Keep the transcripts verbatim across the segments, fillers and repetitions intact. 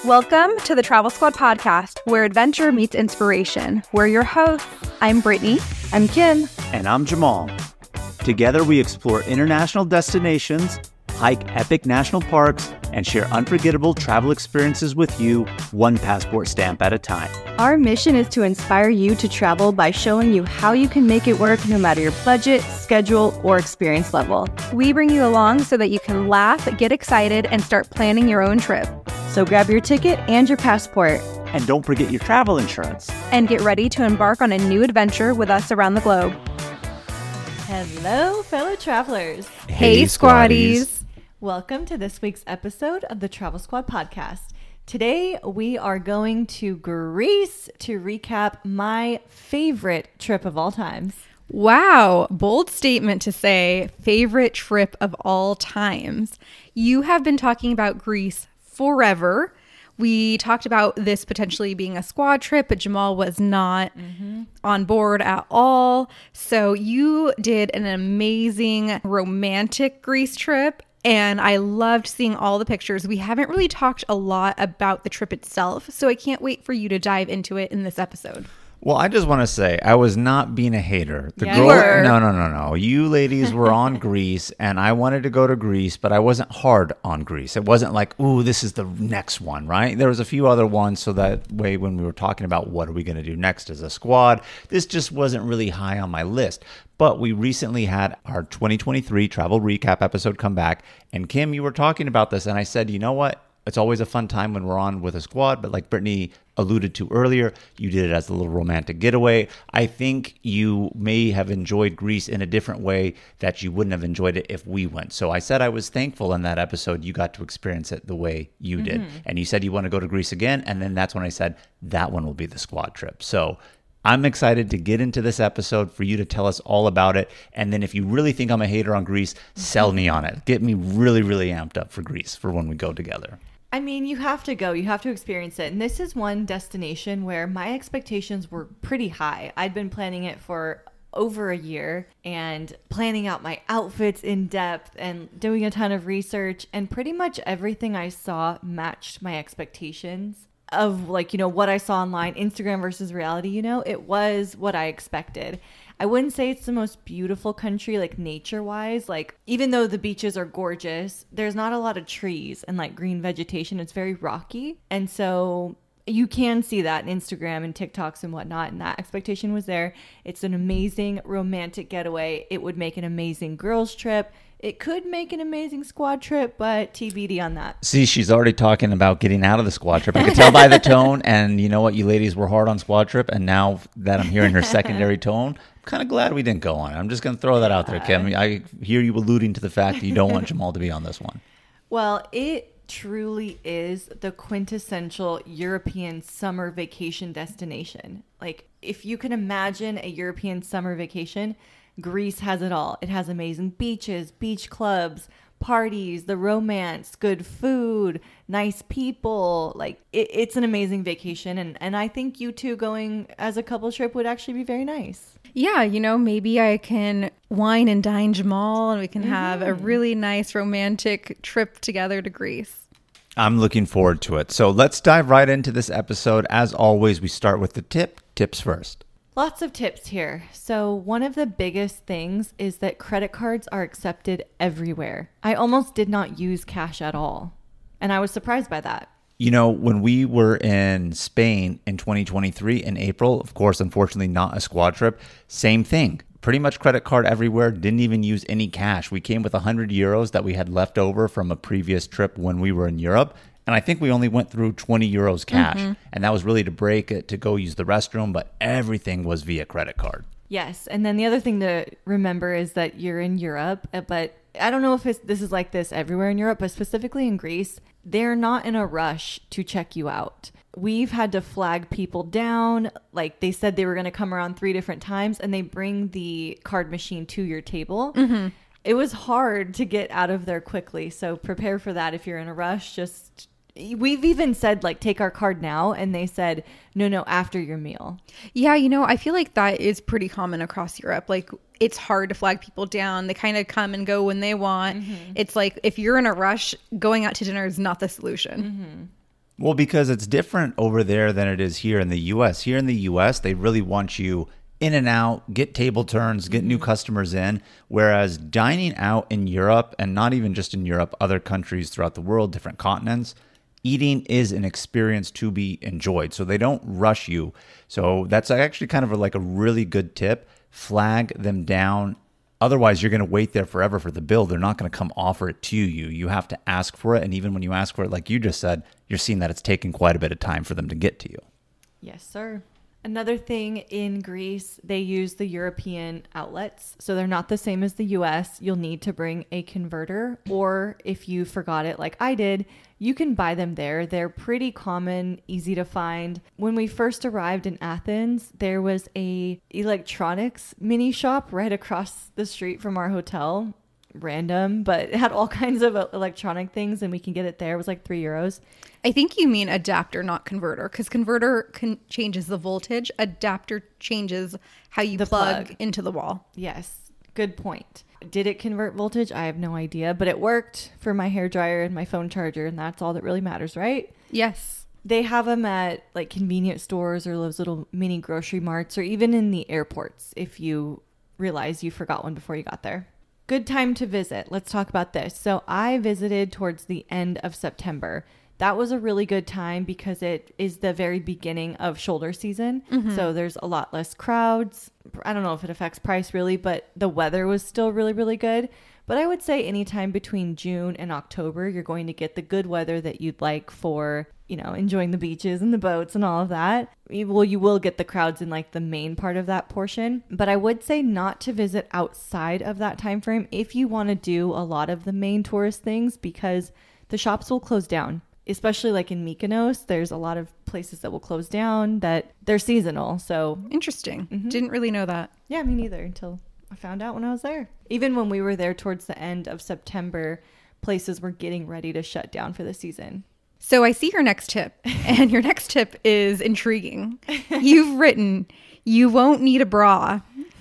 Welcome to the Travel Squad podcast, where adventure meets inspiration. We're your hosts. I'm Brittany. I'm Kim. And I'm Jamal. Together we explore international destinations, hike epic national parks, and share unforgettable travel experiences with you, one passport stamp at a time. Our mission is to inspire you to travel by showing you how you can make it work no matter your budget, schedule, or experience level. We bring you along so that you can laugh, get excited, and start planning your own trip. So grab your ticket and your passport. And don't forget your travel insurance. And get ready to embark on a new adventure with us around the globe. Hello, fellow travelers. Hey, hey Squaddies. Welcome to this week's episode of the Travel Squad podcast. Today, we are going to Greece to recap my favorite trip of all times. Wow, bold statement to say favorite trip of all times. You have been talking about Greece forever. We talked about this potentially being a squad trip, but Jamal was not mm-hmm. on board at all. So you did an amazing romantic Greece trip. And I loved seeing all the pictures. We haven't really talked a lot about the trip itself, so I can't wait for you to dive into it in this episode. Well, I just want to say I was not being a hater. The yeah, girl, you were. no, no, no, no. You ladies were on Greece, and I wanted to go to Greece, but I wasn't hard on Greece. It wasn't like, ooh, this is the next one, right? There was a few other ones, so that way when we were talking about what are we going to do next as a squad, this just wasn't really high on my list. But we recently had our twenty twenty-three travel recap episode come back, and Kim, you were talking about this, and I said, you know what? It's always a fun time when we're on with a squad, but like Brittany alluded to earlier, you did it as a little romantic getaway. I think you may have enjoyed Greece in a different way that you wouldn't have enjoyed it if we went. So I said I was thankful in that episode you got to experience it the way you did. Mm-hmm. And you said you want to go to Greece again, and then that's when I said that one will be the squad trip. So I'm excited to get into this episode for you to tell us all about it. And then if you really think I'm a hater on Greece, sell me on it. Get me really, really amped up for Greece for when we go together. I mean, you have to go. You have to experience it. And this is one destination where my expectations were pretty high. I'd been planning it for over a year and planning out my outfits in depth and doing a ton of research. And pretty much everything I saw matched my expectations of, like, you know, what I saw online, Instagram versus reality. You know, it was what I expected. I wouldn't say it's the most beautiful country, like nature-wise. Like, even though the beaches are gorgeous, there's not a lot of trees and like green vegetation. It's very rocky. And so you can see that in Instagram and TikToks and whatnot. And that expectation was there. It's an amazing romantic getaway. It would make an amazing girls trip. It could make an amazing squad trip, but T B D on that. See, she's already talking about getting out of the squad trip. I could tell by the tone. And you know what? You ladies were hard on squad trip. And now that I'm hearing her secondary tone, I'm kind of glad we didn't go on it. I'm just going to throw that out there, Kim. I hear you alluding to the fact that you don't want Jamal to be on this one. Well, it truly is the quintessential European summer vacation destination. Like, if you can imagine a European summer vacation, Greece has it all. It has amazing beaches, beach clubs, parties, the romance, good food, nice people. Like, it, it's an amazing vacation. And, and I think you two going as a couple trip would actually be very nice. Yeah, you know, maybe I can wine and dine Jamal and we can mm-hmm. have a really nice romantic trip together to Greece. I'm looking forward to it. So let's dive right into this episode. As always, we start with the tip. Tips first. Lots of tips here. So one of the biggest things is that credit cards are accepted everywhere. I almost did not use cash at all. And I was surprised by that. You know, when we were in Spain in twenty twenty-three in April, of course, unfortunately not a squad trip, same thing. Pretty much credit card everywhere, didn't even use any cash. We came with one hundred euros that we had left over from a previous trip when we were in Europe. And I think we only went through twenty euros cash. Mm-hmm. And that was really to break it, to go use the restroom. But everything was via credit card. Yes. And then the other thing to remember is that you're in Europe. But I don't know if it's, this is like this everywhere in Europe, but specifically in Greece, they're not in a rush to check you out. We've had to flag people down. Like, they said they were going to come around three different times and they bring the card machine to your table. Mm-hmm. It was hard to get out of there quickly. So prepare for that if you're in a rush. Just We've even said, like, take our card now. And they said, no, no, after your meal. Yeah, you know, I feel like that is pretty common across Europe. Like, it's hard to flag people down. They kind of come and go when they want. Mm-hmm. It's like, if you're in a rush, going out to dinner is not the solution. Mm-hmm. Well, because it's different over there than it is here in the U S. Here in the U S, they really want you in and out, get table turns, get new customers in. Whereas dining out in Europe, and not even just in Europe, other countries throughout the world, different continents, eating is an experience to be enjoyed. So they don't rush you. So that's actually kind of like a really good tip. Flag them down. Otherwise, you're going to wait there forever for the bill. They're not going to come offer it to you. You have to ask for it. And even when you ask for it, like you just said, you're seeing that it's taking quite a bit of time for them to get to you. Yes, sir. Another thing in Greece, they use the European outlets. So they're not the same as the U S. You'll need to bring a converter, or if you forgot it like I did, you can buy them there. They're pretty common, easy to find. When we first arrived in Athens, there was a electronics mini shop right across the street from our hotel. Random, but it had all kinds of electronic things, and we can get it there. It was like three euros. I think you mean adapter, not converter, because converter con- changes the voltage. Adapter changes how you The plug, plug. into the wall. Yes, good point. Did it convert voltage? I have no idea, but it worked for my hairdryer and my phone charger, and that's all that really matters, right? Yes. They have them at like convenience stores or those little mini grocery marts, or even in the airports if you realize you forgot one before you got there. Good time to visit. Let's talk about this. So I visited towards the end of September. That was a really good time because it is the very beginning of shoulder season. Mm-hmm. So there's a lot less crowds. I don't know if it affects price really, but the weather was still really, really good. But I would say anytime between June and October, you're going to get the good weather that you'd like for, you know, enjoying the beaches and the boats and all of that. Well, you will get the crowds in like the main part of that portion. But I would say not to visit outside of that time frame if you want to do a lot of the main tourist things, because the shops will close down. Especially like in Mykonos, there's a lot of places that will close down that they're seasonal. So Interesting. Mm-hmm. Didn't really know that. yeah, me neither until I found out when I was there. Even when we were there towards the end of September, places were getting ready to shut down for the season. So I see your next tip, and your next tip is intriguing. You've written, you won't need a bra.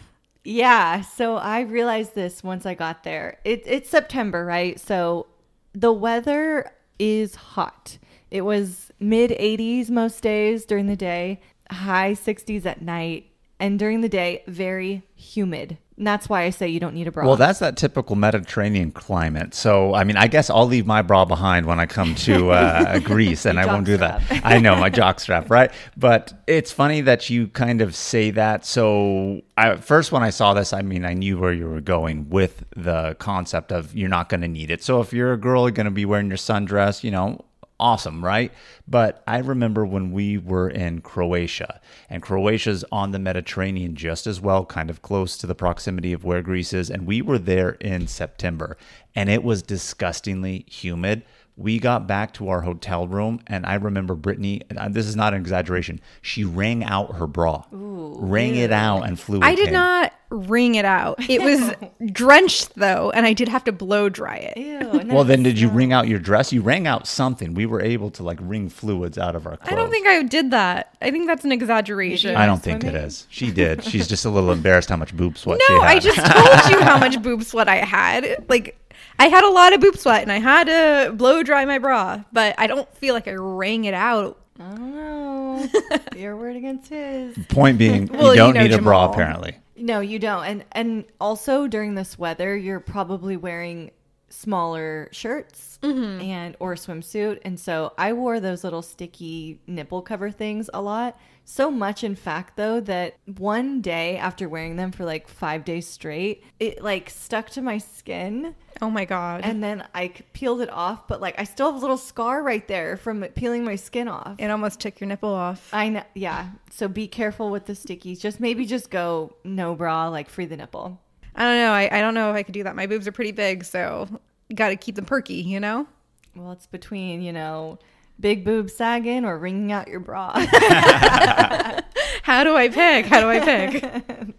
Yeah, so I realized this once I got there. It, it's September, right? So the weather is hot. It was mid eighties most days during the day, high sixties at night, and during the day, very humid. And that's why I say you don't need a bra. Well, that's that typical Mediterranean climate. So, I mean, I guess I'll leave my bra behind when I come to uh, Greece, and I won't do that. I know, my jock strap, right? But it's funny that you kind of say that. So, I, first when I saw this, I mean, I knew where you were going with the concept of you're not going to need it. So, if you're a girl, you're going to be wearing your sundress, you know, awesome, right? But I remember when we were in Croatia, and Croatia's on the Mediterranean just as well, kind of close to the proximity of where Greece is, and we were there in September, and it was disgustingly humid. We got back to our hotel room, and I remember Brittany, and this is not an exaggeration, she wrang out her bra. Ooh, rang it out and fluid I did came. not wring it out. It was drenched, though, and I did have to blow dry it. Ew, Well, then did you wring out your dress? You wring out something. We were able to like wring fluids out of our clothes. I don't think I did that. I think that's an exaggeration. I don't think swimming? it is. She did. She's just a little embarrassed how much boob sweat she No, had. I just told you how much boob sweat I had. Like, I had a lot of boob sweat, and I had to blow dry my bra, but I don't feel like I wrang it out. I don't know. Your word against his. Point being, Well, you don't you know, need a bra, Jamal. apparently. No, you don't. And and also during this weather, you're probably wearing smaller shirts and or a swimsuit. And so I wore those little sticky nipple cover things a lot. So much, in fact, though, that one day after wearing them for like five days straight, it like stuck to my skin. Oh my God. And then I c- peeled it off. But like I still have a little scar right there from it peeling my skin off. It almost took your nipple off. I know. Yeah. So be careful with the stickies. Just maybe just go no bra, like free the nipple. I don't know. I, I don't know if I could do that. My boobs are pretty big, so got to keep them perky, you know? Well, it's between, you know, big boobs sagging or wringing out your bra. How do I pick? How do I pick?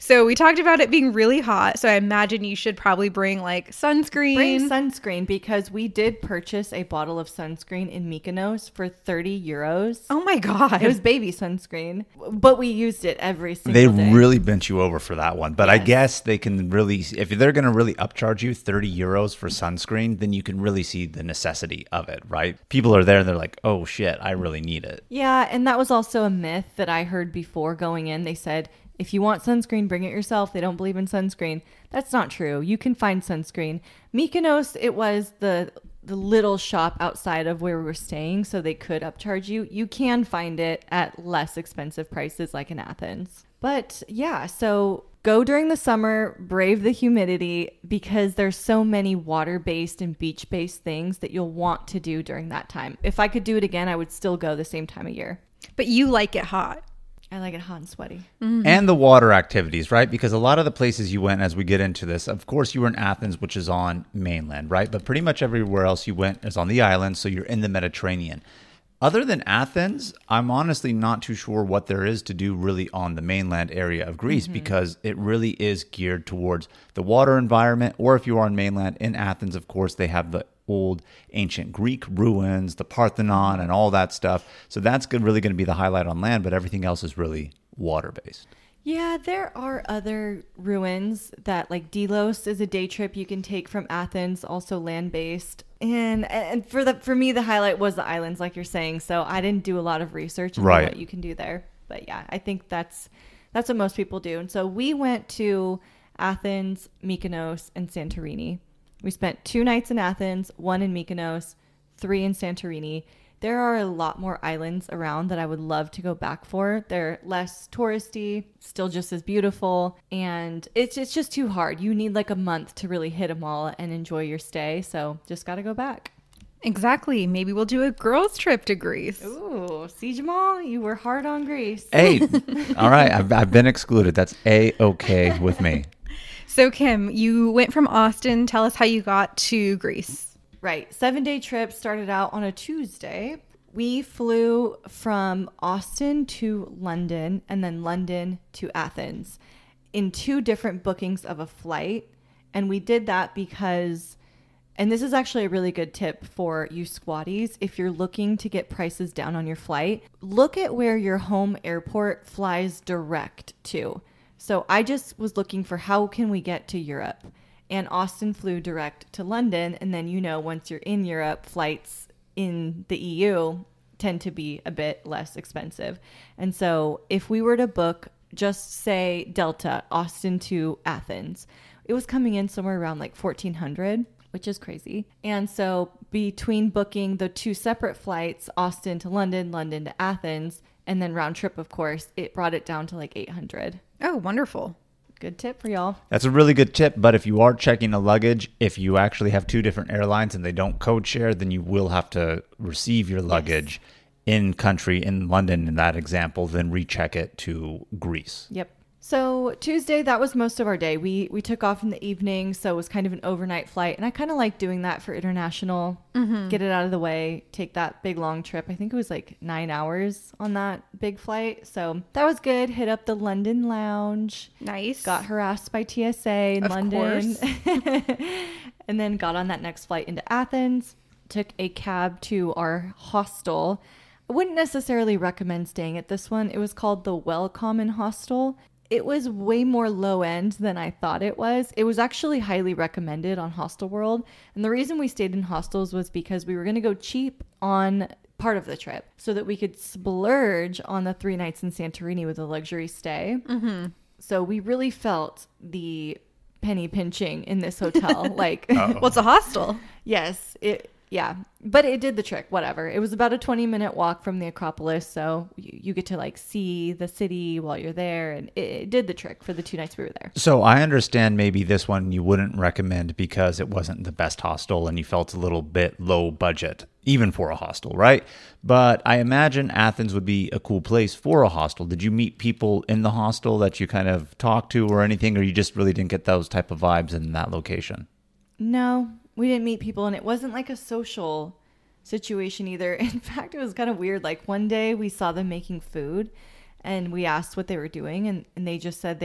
So we talked about it being really hot. So I imagine you should probably bring like sunscreen. Bring sunscreen because we did purchase a bottle of sunscreen in Mykonos for thirty euros. Oh my God. It was baby sunscreen, but we used it every single They day. really bent you over for that one. But I Yes. guess they can really, if they're going to really upcharge you thirty euros for sunscreen, then you can really see the necessity of it, right? People are there and they're like, oh shit, I really need it. Yeah, and that was also a myth that I heard before going in. They said, if you want sunscreen, bring it yourself. They don't believe in sunscreen. That's not true. You can find sunscreen. Mykonos, it was the the little shop outside of where we were staying, so they could upcharge you. You can find it at less expensive prices like in Athens. But yeah, so go during the summer, brave the humidity because there's so many water-based and beach-based things that you'll want to do during that time. If I could do it again, I would still go the same time of year. But you like it hot. I like it hot and sweaty. Mm-hmm. And the water activities, right? Because a lot of the places you went, as we get into this, of course, you were in Athens, which is on mainland, right? But pretty much everywhere else you went is on the island, so you're in the Mediterranean. Other than Athens, I'm honestly not too sure what there is to do really on the mainland area of Greece mm-hmm. because it really is geared towards the water environment. Or if you are on mainland in Athens, of course, they have the old ancient Greek ruins, the Parthenon and all that stuff. So that's good, really going to be the highlight on land, but everything else is really water-based. Yeah, there are other ruins that like Delos is a day trip you can take from Athens, also land-based. And and for the for me, the highlight was the islands, like you're saying. So I didn't do a lot of research on right. what you can do there. But yeah, I think that's that's what most people do. And so we went to Athens, Mykonos, and Santorini. We spent two nights in Athens, one in Mykonos, three in Santorini. There are a lot more islands around that I would love to go back for. They're less touristy, still just as beautiful, and it's it's just too hard. You need like a month to really hit them all and enjoy your stay, so just got to go back. Exactly. Maybe we'll do a girls' trip to Greece. Ooh, see, Jamal, you were hard on Greece. Hey, all right, I've, I've been excluded. That's A-okay with me. So, Kim, you went from Austin. Tell us how you got to Greece. Right. Seven-day trip started out on a Tuesday. We flew from Austin to London and then London to Athens in two different bookings of a flight. And we did that because, and this is actually a really good tip for you squatties, if you're looking to get prices down on your flight, look at where your home airport flies direct to. So I just was looking for how can we get to Europe? And Austin flew direct to London. And then, you know, once you're in Europe, flights in the E U tend to be a bit less expensive. And so if we were to book, just say Delta, Austin to Athens, it was coming in somewhere around like fourteen hundred, which is crazy. And so between booking the two separate flights, Austin to London, London to Athens, and then round trip, of course, it brought it down to like eight hundred. Oh, wonderful. Good tip for y'all. That's a really good tip, but if you are checking a luggage, if you actually have two different airlines and they don't code share, then you will have to receive your luggage yes. in country, in London in that example, then recheck it to Greece. Yep. So Tuesday, that was most of our day. We we took off in the evening, so it was kind of an overnight flight. And I kind of like doing that for international, mm-hmm. get it out of the way, take that big long trip. I think it was like nine hours on that big flight. So that was good. Hit up the London Lounge. Nice. Got harassed by T S A in of London. Course. And then got on that next flight into Athens. Took a cab to our hostel. I wouldn't necessarily recommend staying at this one. It was called the Welcomen Hostel. It was way more low end than I thought it was. It was actually highly recommended on Hostel World. And the reason we stayed in hostels was because we were going to go cheap on part of the trip so that we could splurge on the three nights in Santorini with a luxury stay. Mm-hmm. So we really felt the penny pinching in this hotel. Like, what's a hostel? Yes, it. Yeah, but it did the trick, whatever. It was about a twenty minute walk from the Acropolis, so you, you get to like see the city while you're there, and it, it did the trick for the two nights we were there. So I understand maybe this one you wouldn't recommend because it wasn't the best hostel and you felt a little bit low budget, even for a hostel, right? But I imagine Athens would be a cool place for a hostel. Did you meet people in the hostel that you kind of talked to or anything, or you just really didn't get those type of vibes in that location? No. We didn't meet people, and it wasn't like a social situation either. In fact, it was kind of weird. Like one day we saw them making food, and we asked what they were doing, and, and they just said they're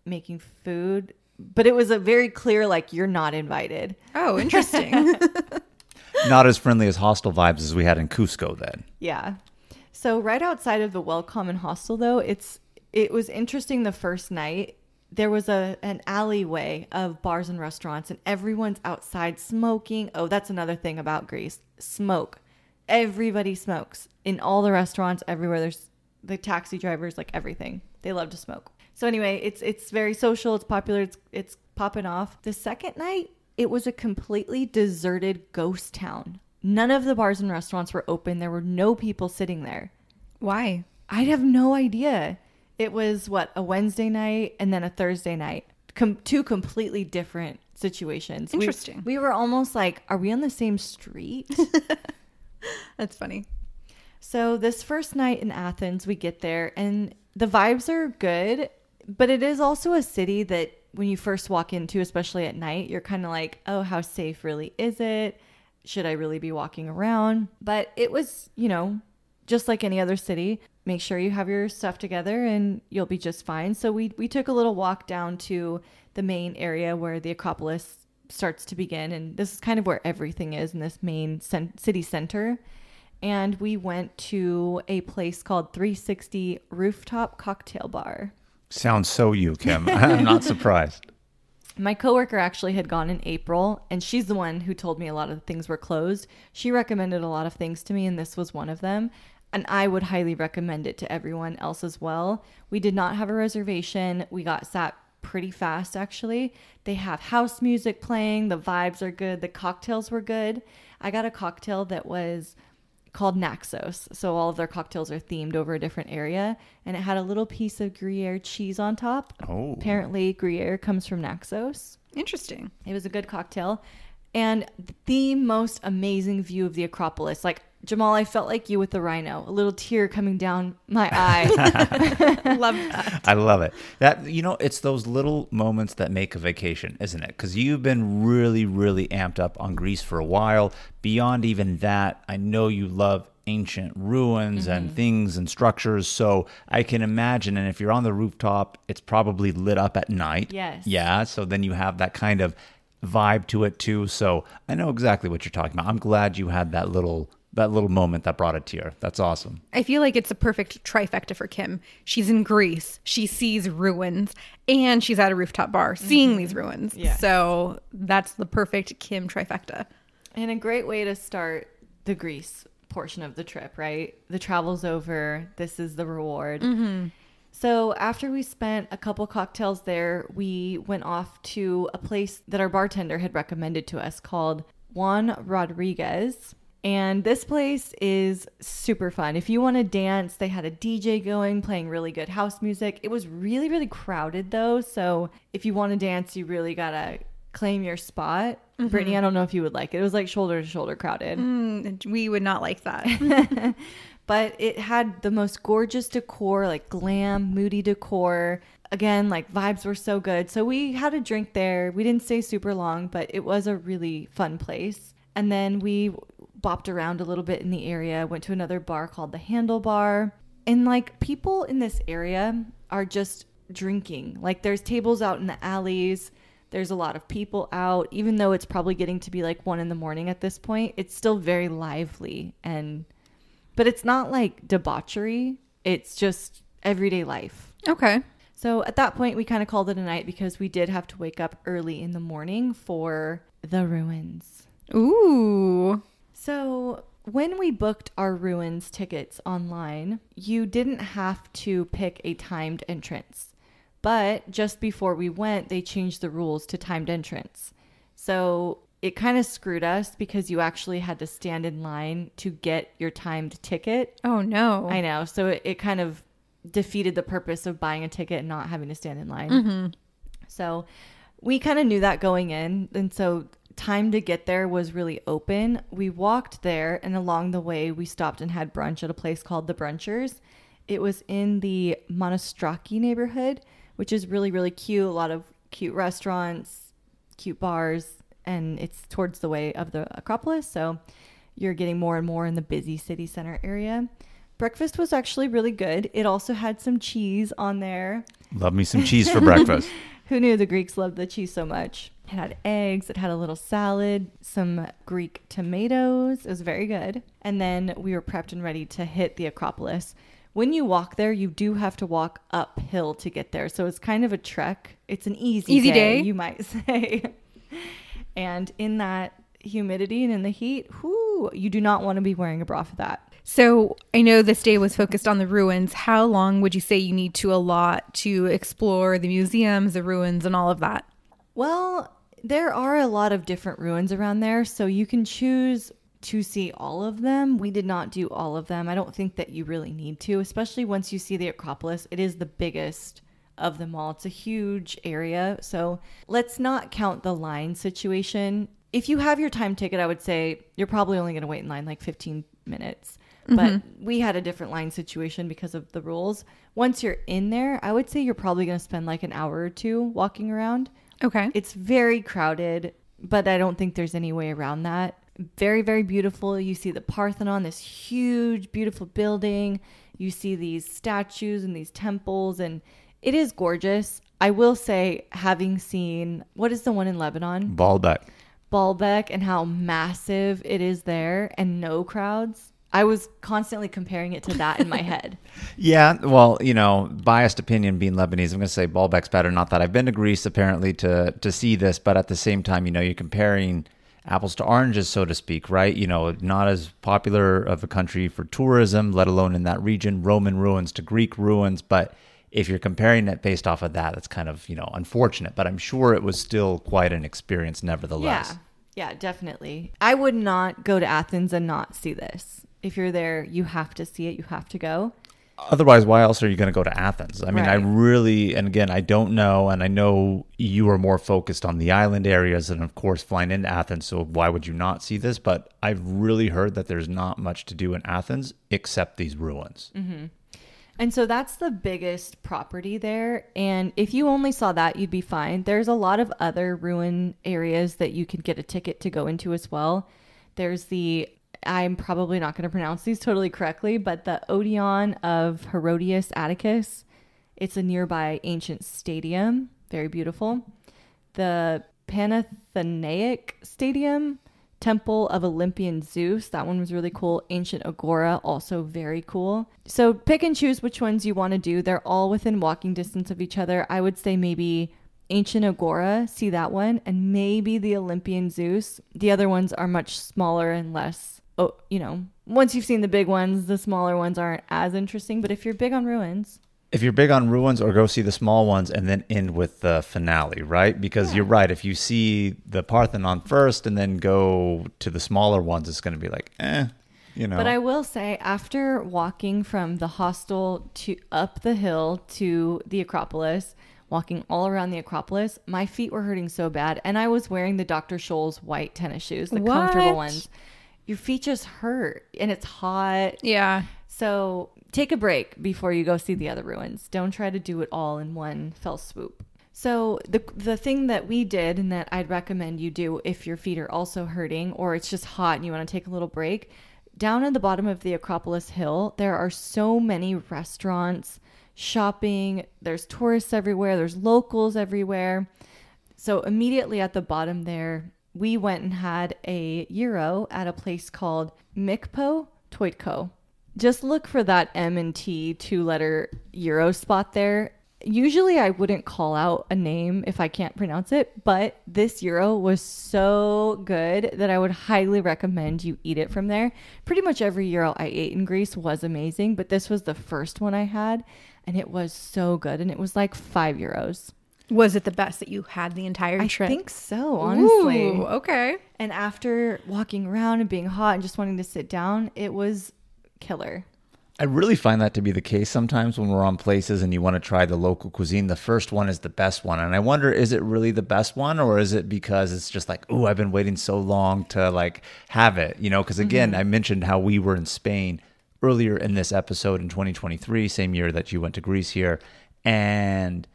making food, but it was a very clear, like, you're not invited. Oh, interesting. Not as friendly as hostel vibes as we had in Cusco then. Yeah. So right outside of the Welcomen Hostel, though, it's it was interesting the first night. There was a an alleyway of bars and restaurants, and everyone's outside smoking. Oh, that's another thing about Greece. Smoke. Everybody smokes. In all the restaurants, everywhere. There's the taxi drivers, like everything. They love to smoke. So anyway, it's it's very social. It's popular. It's, it's popping off. The second night, it was a completely deserted ghost town. None of the bars and restaurants were open. There were no people sitting there. Why? I have no idea. It was, what, a Wednesday night and then a Thursday night. Com- two completely different situations. We- Interesting. We, were almost like, are we on the same street? That's funny. So this first night in Athens, we get there and the vibes are good, but it is also a city that when you first walk into, especially at night, you're kind of like, oh, how safe really is it? Should I really be walking around? But it was, you know, just like any other city. Make sure you have your stuff together and you'll be just fine. So we, we took a little walk down to the main area where the Acropolis starts to begin. And this is kind of where everything is in this main cen- city center. And we went to a place called three sixty Rooftop Cocktail Bar. Sounds so you, Kim. I'm not surprised. My coworker actually had gone in April, and she's the one who told me a lot of things were closed. She recommended a lot of things to me, and this was one of them. And I would highly recommend it to everyone else as well. We did not have a reservation. We got sat pretty fast, actually. They have house music playing. The vibes are good. The cocktails were good. I got a cocktail that was called Naxos. So all of their cocktails are themed over a different area. And it had a little piece of Gruyere cheese on top. Oh. Apparently, Gruyere comes from Naxos. Interesting. It was a good cocktail. And the most amazing view of the Acropolis. Like, Jamal, I felt like you with the rhino. A little tear coming down my eye. Love that. I love it. That, you know, it's those little moments that make a vacation, isn't it? Because you've been really, really amped up on Greece for a while. Beyond even that, I know you love ancient ruins mm-hmm. and things and structures. So I can imagine, and if you're on the rooftop, it's probably lit up at night. Yes. Yeah. So then you have that kind of vibe to it too. So I know exactly what you're talking about. I'm glad you had that little that little moment that brought a tear. That's awesome. I feel like it's a perfect trifecta for Kim. She's in Greece. She sees ruins and she's at a rooftop bar seeing mm-hmm. these ruins. Yes. So that's the perfect Kim trifecta. And a great way to start the Greece portion of the trip, right? The travel's over. This is the reward. Mm-hmm. So after we spent a couple cocktails there, we went off to a place that our bartender had recommended to us called Juan Rodriguez. And this place is super fun. If you want to dance, they had a D J going, playing really good house music. It was really, really crowded though. So if you want to dance, you really got to claim your spot. Mm-hmm. Brittany, I don't know if you would like it. It was like shoulder to shoulder crowded. Mm, we would not like that. But it had the most gorgeous decor, like glam, moody decor. Again, like vibes were so good. So we had a drink there. We didn't stay super long, but it was a really fun place. And then we bopped around a little bit in the area, went to another bar called the Handlebar. And like people in this area are just drinking. Like there's tables out in the alleys. There's a lot of people out. Even though it's probably getting to be like one in the morning at this point, it's still very lively. And but it's not like debauchery. It's just everyday life. Okay. So at that point, we kind of called it a night because we did have to wake up early in the morning for the ruins. Ooh. So when we booked our ruins tickets online, you didn't have to pick a timed entrance. But just before we went, they changed the rules to timed entrance. So it kind of screwed us because you actually had to stand in line to get your timed ticket. Oh, no. I know. So it, it kind of defeated the purpose of buying a ticket and not having to stand in line. Mm-hmm. So we kind of knew that going in. And so time to get there was really open. We walked there, and along the way, we stopped and had brunch at a place called The Brunchers. It was in the Monostraki neighborhood, which is really, really cute. A lot of cute restaurants, cute bars, and it's towards the way of the Acropolis. So you're getting more and more in the busy city center area. Breakfast was actually really good. It also had some cheese on there. Love me some cheese for breakfast. Who knew the Greeks loved the cheese so much? It had eggs, it had a little salad, some Greek tomatoes. It was very good. And then we were prepped and ready to hit the Acropolis. When you walk there, you do have to walk uphill to get there. So it's kind of a trek. It's an easy, Easy day, day. you might say. And in that humidity and in the heat, whoo, you do not want to be wearing a bra for that. So I know this day was focused on the ruins. How long would you say you need to allot to explore the museums, the ruins, and all of that? Well, there are a lot of different ruins around there, so you can choose to see all of them. We did not do all of them. I don't think that you really need to, especially once you see the Acropolis. It is the biggest of them all. It's a huge area, so let's not count the line situation. If you have your time ticket, I would say you're probably only going to wait in line like fifteen minutes. But mm-hmm. we had a different line situation because of the rules. Once you're in there, I would say you're probably going to spend like an hour or two walking around. Okay. It's very crowded, but I don't think there's any way around that. Very, very beautiful. You see the Parthenon, this huge, beautiful building. You see these statues and these temples, and it is gorgeous. I will say, having seen, what is the one in Lebanon? Baalbek. Baalbek, and how massive it is there and no crowds. I was constantly comparing it to that in my head. Yeah, well, you know, biased opinion being Lebanese, I'm going to say Baalbek's better. Not that I've been to Greece apparently to to see this, but at the same time, you know, you're comparing apples to oranges, so to speak, right? You know, not as popular of a country for tourism, let alone in that region, Roman ruins to Greek ruins. But if you're comparing it based off of that, that's kind of, you know, unfortunate. But I'm sure it was still quite an experience nevertheless. Yeah, yeah, definitely. I would not go to Athens and not see this. If you're there, you have to see it. You have to go. Otherwise, why else are you going to go to Athens? I mean, Right. I really, and again, I don't know, and I know you are more focused on the island areas and, of course, flying into Athens, so why would you not see this? But I've really heard that there's not much to do in Athens except these ruins. Mm-hmm. And so that's the biggest property there. And if you only saw that, you'd be fine. There's a lot of other ruin areas that you could get a ticket to go into as well. There's the... I'm probably not going to pronounce these totally correctly, but the Odeon of Herodias Atticus. It's a nearby ancient stadium. Very beautiful. The Panathenaic Stadium, Temple of Olympian Zeus. That one was really cool. Ancient Agora, also very cool. So pick and choose which ones you want to do. They're all within walking distance of each other. I would say maybe Ancient Agora, see that one, and maybe the Olympian Zeus. The other ones are much smaller and less... Oh, you know, once you've seen the big ones, the smaller ones aren't as interesting. But if you're big on ruins. If you're big on ruins, or go see the small ones and then end with the finale, right? Because Yeah. you're right. If you see the Parthenon first and then go to the smaller ones, it's going to be like, eh, you know. But I will say, after walking from the hostel to up the hill to the Acropolis, walking all around the Acropolis, my feet were hurting so bad. And I was wearing the Doctor Scholl's white tennis shoes, the What? comfortable ones. Your feet just hurt and it's hot. Yeah. So take a break before you go see the other ruins. Don't try to do it all in one fell swoop. So the the thing that we did and that I'd recommend you do if your feet are also hurting or it's just hot and you want to take a little break, down at the bottom of the Acropolis Hill, there are so many restaurants, shopping, there's tourists everywhere, there's locals everywhere. So immediately at the bottom there, we went and had a gyro at a place called Mikpo Toitko. Just look for that M and T two-letter gyro spot there. Usually I wouldn't call out a name if I can't pronounce it, but this gyro was so good that I would highly recommend you eat it from there. Pretty much every gyro I ate in Greece was amazing, but this was the first one I had, and it was so good, and it was like five euros. Was it the best that you had the entire I trip? think so, honestly. Ooh, okay. And after walking around and being hot and just wanting to sit down, it was killer. I really find that to be the case sometimes when we're on places and you want to try the local cuisine. The first one is the best one. And I wonder, is it really the best one, or is it because it's just like, oh, I've been waiting so long to like have it, you know? Because again, mm-hmm. I mentioned how we were in Spain earlier in this episode in twenty twenty-three, same year that you went to Greece here. And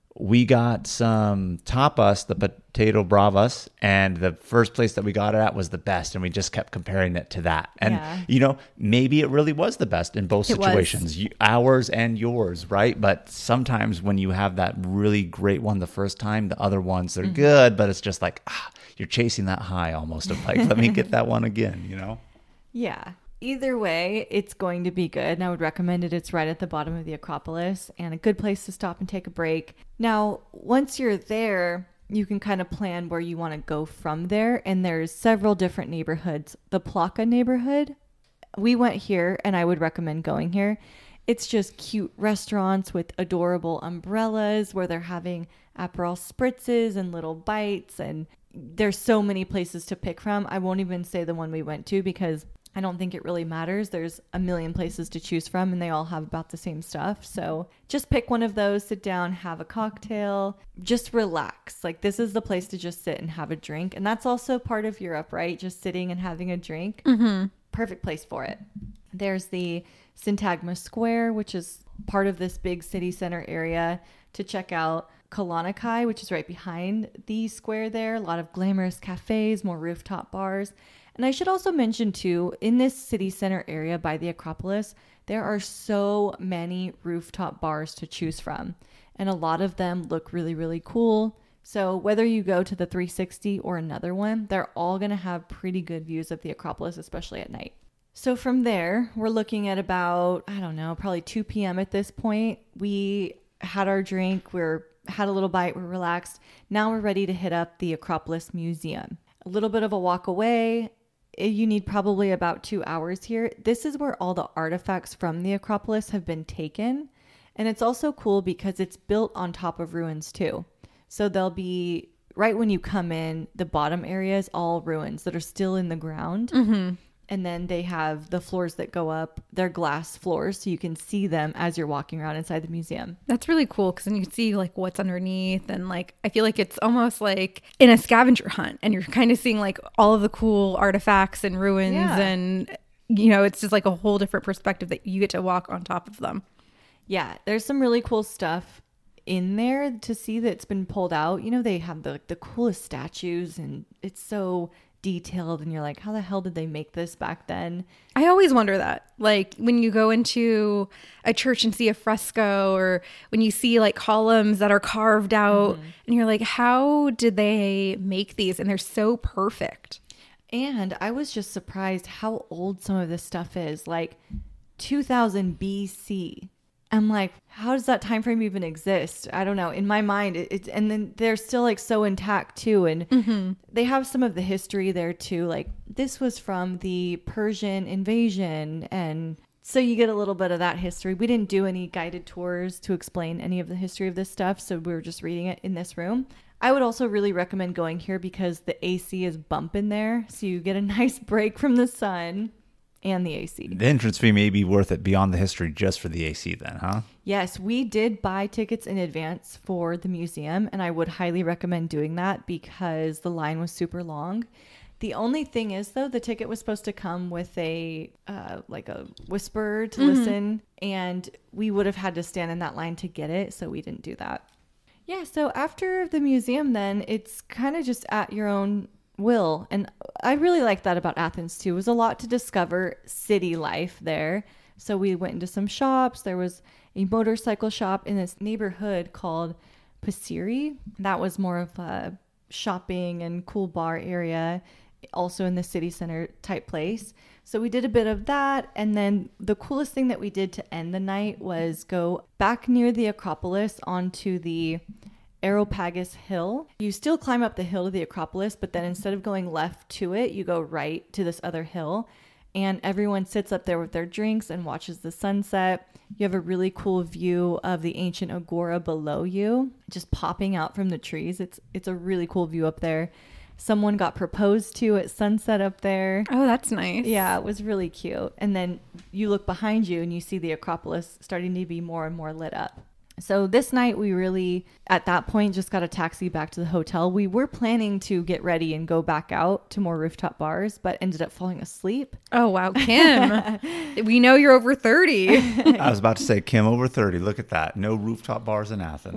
we got some tapas, the potato bravas, and the first place that we got it at was the best, and we just kept comparing it to that. And Yeah. you know, maybe it really was the best in both It was. situations, you, ours and yours, right? But sometimes when you have that really great one the first time, the other ones they're good, but it's just like ah, you're chasing that high almost of like, let me get that one again, you know? Yeah. Either way, it's going to be good, and I would recommend it. It's right at the bottom of the Acropolis and a good place to stop and take a break. Now, once you're there, you can kind of plan where you want to go from there, and there's several different neighborhoods. The Plaka neighborhood, we went here, and I would recommend going here. It's just cute restaurants with adorable umbrellas where they're having Aperol spritzes and little bites, and there's so many places to pick from. I won't even say the one we went to because I don't think it really matters. There's a million places to choose from and they all have about the same stuff. So just pick one of those, sit down, have a cocktail, just relax. Like this is the place to just sit and have a drink. And that's also part of Europe, right? Just sitting and having a drink. Mm-hmm. Perfect place for it. There's the Syntagma Square, which is part of this big city center area to check out. Kolonaki, which is right behind the square there. A lot of glamorous cafes, more rooftop bars. And I should also mention too, in this city center area by the Acropolis, there are so many rooftop bars to choose from. And a lot of them look really, really cool. So whether you go to the three sixty or another one, they're all going to have pretty good views of the Acropolis, especially at night. So from there, we're looking at about, I don't know, probably two p.m. at this point. We had our drink, we're had a little bite, we're relaxed. Now we're ready to hit up the Acropolis Museum. A little bit of a walk away. You need probably about two hours here. This is where all the artifacts from the Acropolis have been taken. And it's also cool because it's built on top of ruins too. So there'll be, right when you come in, the bottom area is all ruins that are still in the ground. Mm-hmm. And then they have the floors that go up. They're glass floors, so you can see them as you're walking around inside the museum. That's really cool because then you can see like what's underneath, and like I feel like it's almost like in a scavenger hunt, and you're kind of seeing like all of the cool artifacts and ruins, Yeah. and you know it's just like a whole different perspective that you get to walk on top of them. Yeah, there's some really cool stuff in there to see that's been pulled out. You know, they have the the coolest statues, and it's so detailed, and you're like, how the hell did they make this back then? I always wonder that, like when you go into a church and see a fresco, or when you see like columns that are carved out, mm-hmm. and you're like, how did they make these? And they're so perfect. And I was just surprised how old some of this stuff is, like two thousand B C. I'm like, how does that time frame even exist? I don't know. In my mind, it, it and then they're still like so intact too. And mm-hmm. they have some of the history there too. Like this was from the Persian invasion. And so you get a little bit of that history. We didn't do any guided tours to explain any of the history of this stuff. So we were just reading it in this room. I would also really recommend going here because the A C is bumping there. So you get a nice break from the sun. And the A C. The entrance fee may be worth it beyond the history just for the A C then, huh? Yes, we did buy tickets in advance for the museum, and I would highly recommend doing that because the line was super long. The only thing is, though, the ticket was supposed to come with a uh, like a whisper to mm-hmm. listen, and we would have had to stand in that line to get it, so we didn't do that. Yeah, so after the museum, then it's kind of just at your own will, and I really like that about Athens too. It was a lot to discover city life there. So we went into some shops. There was a motorcycle shop in this neighborhood called Pasiri. That was more of a shopping and cool bar area, also in the city center type place. So we did a bit of that, and then the coolest thing that we did to end the night was go back near the Acropolis onto the Areopagus Hill. You still climb up the hill to the Acropolis, but then instead of going left to it, you go right to this other hill, and everyone sits up there with their drinks and watches the sunset. You have a really cool view of the ancient agora below you, just popping out from the trees. It's it's a really cool view up there. Someone got proposed to at sunset up there. Oh, that's nice. Yeah, it was really cute. And then you look behind you and you see the Acropolis starting to be more and more lit up. So this night we really, at that point, just got a taxi back to the hotel. We were planning to get ready and go back out to more rooftop bars, but ended up falling asleep. Oh, wow. Kim, we know you're over thirty. I was about to say, Kim, over thirty. Look at that. No rooftop bars in Athens. Well,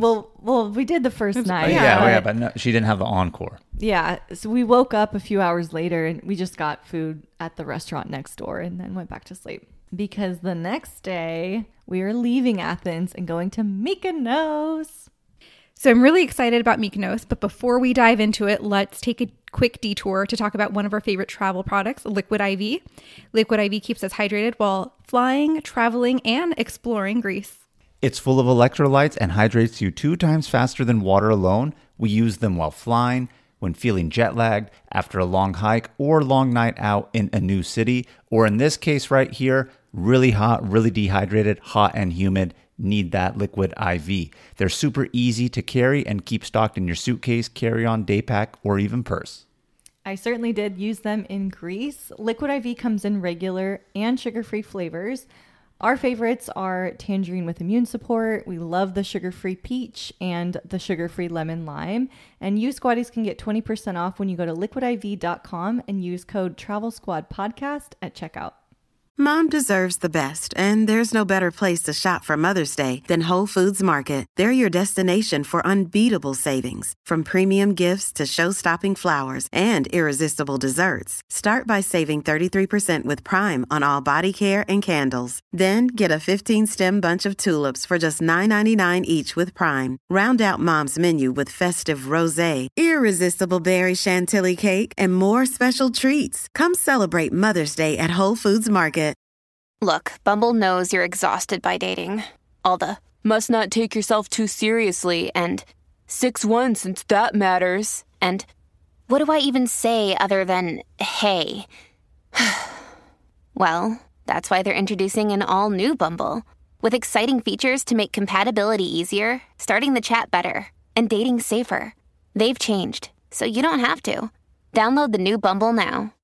Well, we did the first Oh, night. yeah, but- yeah, but no, she didn't have the encore. Yeah, so we woke up a few hours later and we just got food at the restaurant next door and then went back to sleep. Because the next day we are leaving Athens and going to Mykonos. So I'm really excited about Mykonos, but before we dive into it, let's take a quick detour to talk about one of our favorite travel products, Liquid I V. Liquid I V keeps us hydrated while flying, traveling, and exploring Greece. It's full of electrolytes and hydrates you two times faster than water alone. We use them while flying, when feeling jet lagged, after a long hike or long night out in a new city, or in this case right here, really hot, really dehydrated, hot and humid. Need that Liquid I V. They're super easy to carry and keep stocked in your suitcase, carry-on, day pack, or even purse. I certainly did use them in Greece. Liquid I V comes in regular and sugar-free flavors. Our favorites are tangerine with immune support. We love the sugar-free peach and the sugar-free lemon lime. And you squaddies can get twenty percent off when you go to liquid I V dot com and use code Travel Squad Podcast at checkout. Mom deserves the best, and there's no better place to shop for Mother's Day than Whole Foods Market. They're your destination for unbeatable savings, from premium gifts to show-stopping flowers and irresistible desserts. Start by saving thirty-three percent with Prime on all body care and candles. Then get a fifteen-stem bunch of tulips for just nine ninety-nine each with Prime. Round out Mom's menu with festive rosé, irresistible berry chantilly cake, and more special treats. Come celebrate Mother's Day at Whole Foods Market. Look, Bumble knows you're exhausted by dating. All the, must not take yourself too seriously, and six one since that matters, and what do I even say other than, hey? Well, that's why they're introducing an all-new Bumble, with exciting features to make compatibility easier, starting the chat better, and dating safer. They've changed, so you don't have to. Download the new Bumble now.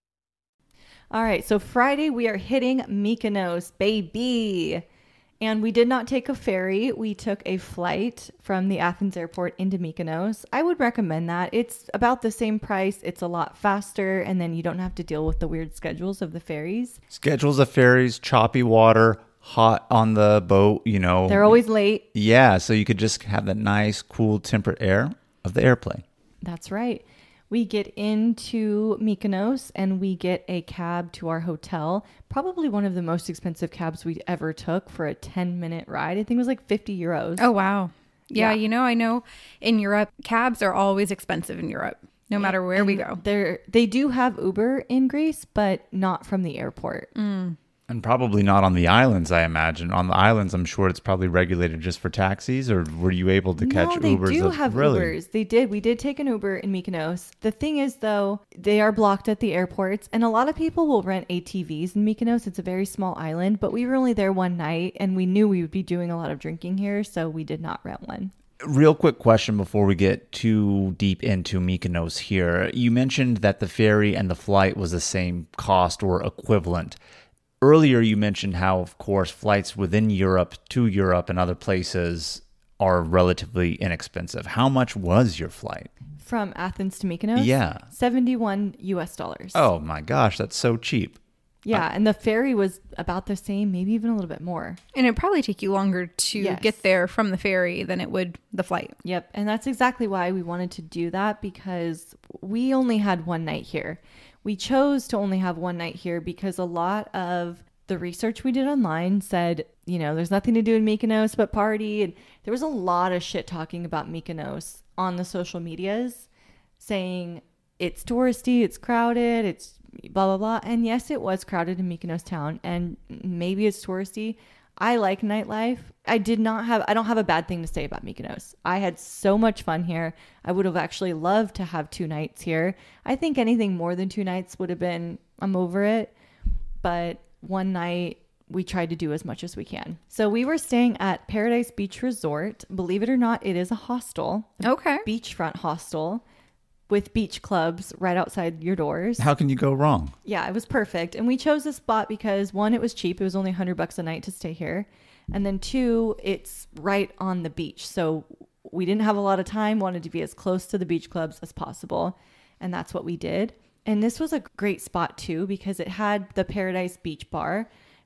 All right, so Friday we are hitting Mykonos, baby. And we did not take a ferry. We took a flight from the Athens airport into Mykonos. I would recommend that. It's about the same price. It's a lot faster, and then you don't have to deal with the weird schedules of the ferries. Schedules of ferries, choppy water, hot on the boat, you know. They're always late. Yeah, so you could just have that nice, cool, temperate air of the airplane. That's right. We get into Mykonos and we get a cab to our hotel. Probably one of the most expensive cabs we ever took for a ten minute ride. I think it was like fifty euros. Oh, wow. Yeah, Yeah. you know, I know in Europe, cabs are always expensive in Europe, no matter where we go. They're, they do have Uber in Greece, but not from the airport. And probably not on the islands, I imagine. On the islands, I'm sure it's probably regulated just for taxis, or were you able to catch no, they Ubers? do that- have really? Ubers. They did. We did take an Uber in Mykonos. The thing is, though, they are blocked at the airports, and a lot of people will rent A T Vs in Mykonos. It's a very small island, but we were only there one night, and we knew we would be doing a lot of drinking here, so we did not rent one. Real quick question before we get too deep into Mykonos here. You mentioned that the ferry and the flight was the same cost or equivalent. Earlier, you mentioned how, of course, flights within Europe to Europe and other places are relatively inexpensive. How much was your flight? From Athens to Mykonos? Yeah. seventy-one U S dollars. Oh my gosh, that's so cheap. Yeah, and the ferry was about the same, maybe even a little bit more. And it'd probably take you longer to Yes. get there from the ferry than it would the flight. Yep, and that's exactly why we wanted to do that, because we only had one night here. We chose to only have one night here because a lot of the research we did online said, you know, there's nothing to do in Mykonos but party. And there was a lot of shit talking about Mykonos on the social medias saying it's touristy, it's crowded, it's blah, blah, blah. And yes, it was crowded in Mykonos town, and maybe it's touristy. I like nightlife. I did not have, I don't have a bad thing to say about Mykonos. I had so much fun here. I would have actually loved to have two nights here. I think anything more than two nights would have been, I'm over it. But one night we tried to do as much as we can. So we were staying at Paradise Beach Resort. Believe it or not, it is a hostel. a Okay. Beachfront hostel with beach clubs right outside your doors. How can you go wrong? Yeah, it was perfect. And we chose this spot because one, it was cheap. It was only one hundred bucks a night to stay here. And then two, it's right on the beach. So we didn't have a lot of time, wanted to be as close to the beach clubs as possible. And that's what we did. And this was a great spot too, because it had the Paradise Beach Bar.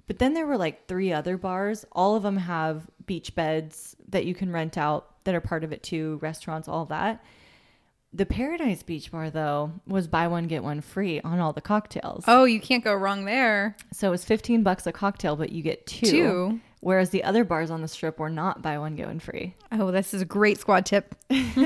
But then there were like three other bars. All of them have beach beds that you can rent out that are part of it too, restaurants, all that. The Paradise Beach Bar, though, was buy one, get one free on all the cocktails. Oh, you can't go wrong there. So it was fifteen bucks a cocktail, but you get two. Two. Whereas the other bars on the strip were not buy one, get one free. Oh, this is a great squad tip.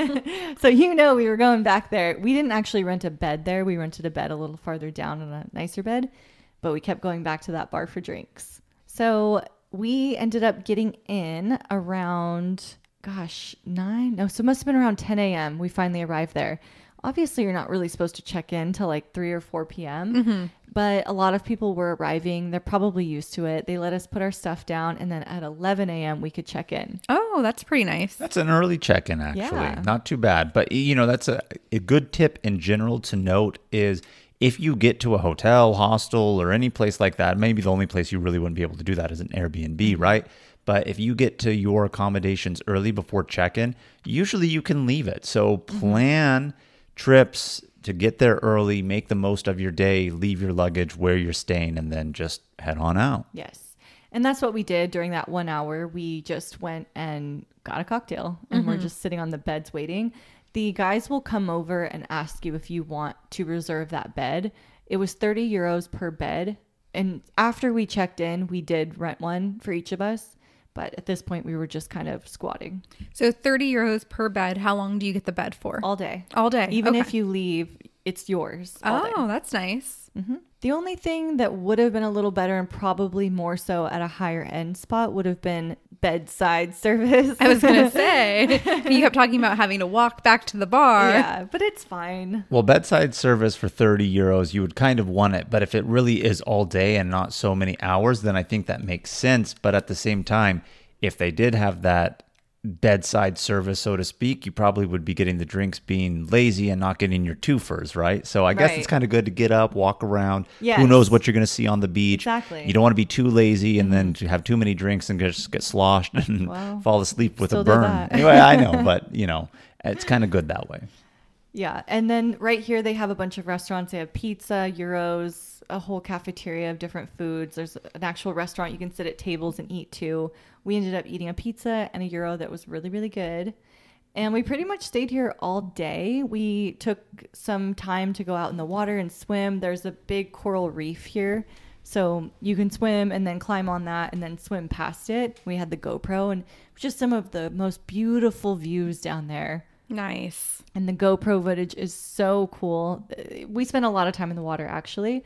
So, you know, we were going back there. We didn't actually rent a bed there. We rented a bed a little farther down on a nicer bed, but we kept going back to that bar for drinks. So we ended up getting in around, gosh, nine? No, so it must have been around ten a.m. We finally arrived there. Obviously, you're not really supposed to check in till like three or four p.m. Mm-hmm. But a lot of people were arriving. They're probably used to it. They let us put our stuff down. And then at eleven a.m., we could check in. Oh, that's pretty nice. That's an early check-in, actually. Yeah. Not too bad. But, you know, that's a, a good tip in general to note is if you get to a hotel, hostel, or any place like that, maybe the only place you really wouldn't be able to do that is an Airbnb, right? But if you get to your accommodations early before check-in, usually you can leave it. So plan trips to get there early, make the most of your day, leave your luggage where you're staying, and then just head on out. Yes. And that's what we did during that one hour. We just went and got a cocktail and mm-hmm. we're just sitting on the beds waiting. The guys will come over and ask you if you want to reserve that bed. It was thirty euros per bed. And after we checked in, we did rent one for each of us. But at this point, we were just kind of squatting. So thirty euros per bed. How long do you get the bed for? All day. All day. Even okay. if you leave, it's yours. All oh, day. That's nice. Mm-hmm. The only thing that would have been a little better and probably more so at a higher end spot would have been bedside service. I was going to say, you kept talking about having to walk back to the bar. Yeah, but it's fine. Well, bedside service for thirty euros, you would kind of want it. But if it really is all day and not so many hours, then I think that makes sense. But at the same time, if they did have that bedside service, so to speak, you probably would be getting the drinks being lazy and not getting your twofers, right? So I guess Right. it's kind of good to get up, walk around. Yes. Who knows what you're going to see on the beach. Exactly. You don't want to be too lazy and then to have too many drinks and just get sloshed and Well, fall asleep with still a did burn. that. Anyway, I know, but you know, it's kind of good that way. Yeah. And then right here, they have a bunch of restaurants. They have pizza, gyros, a whole cafeteria of different foods. There's an actual restaurant you can sit at tables and eat too. We ended up eating a pizza and a gyro that was really, really good. And we pretty much stayed here all day. We took some time to go out in the water and swim. There's a big coral reef here. So you can swim and then climb on that and then swim past it. We had the GoPro and just some of the most beautiful views down there. Nice. And the GoPro footage is so cool. We spent a lot of time in the water, actually.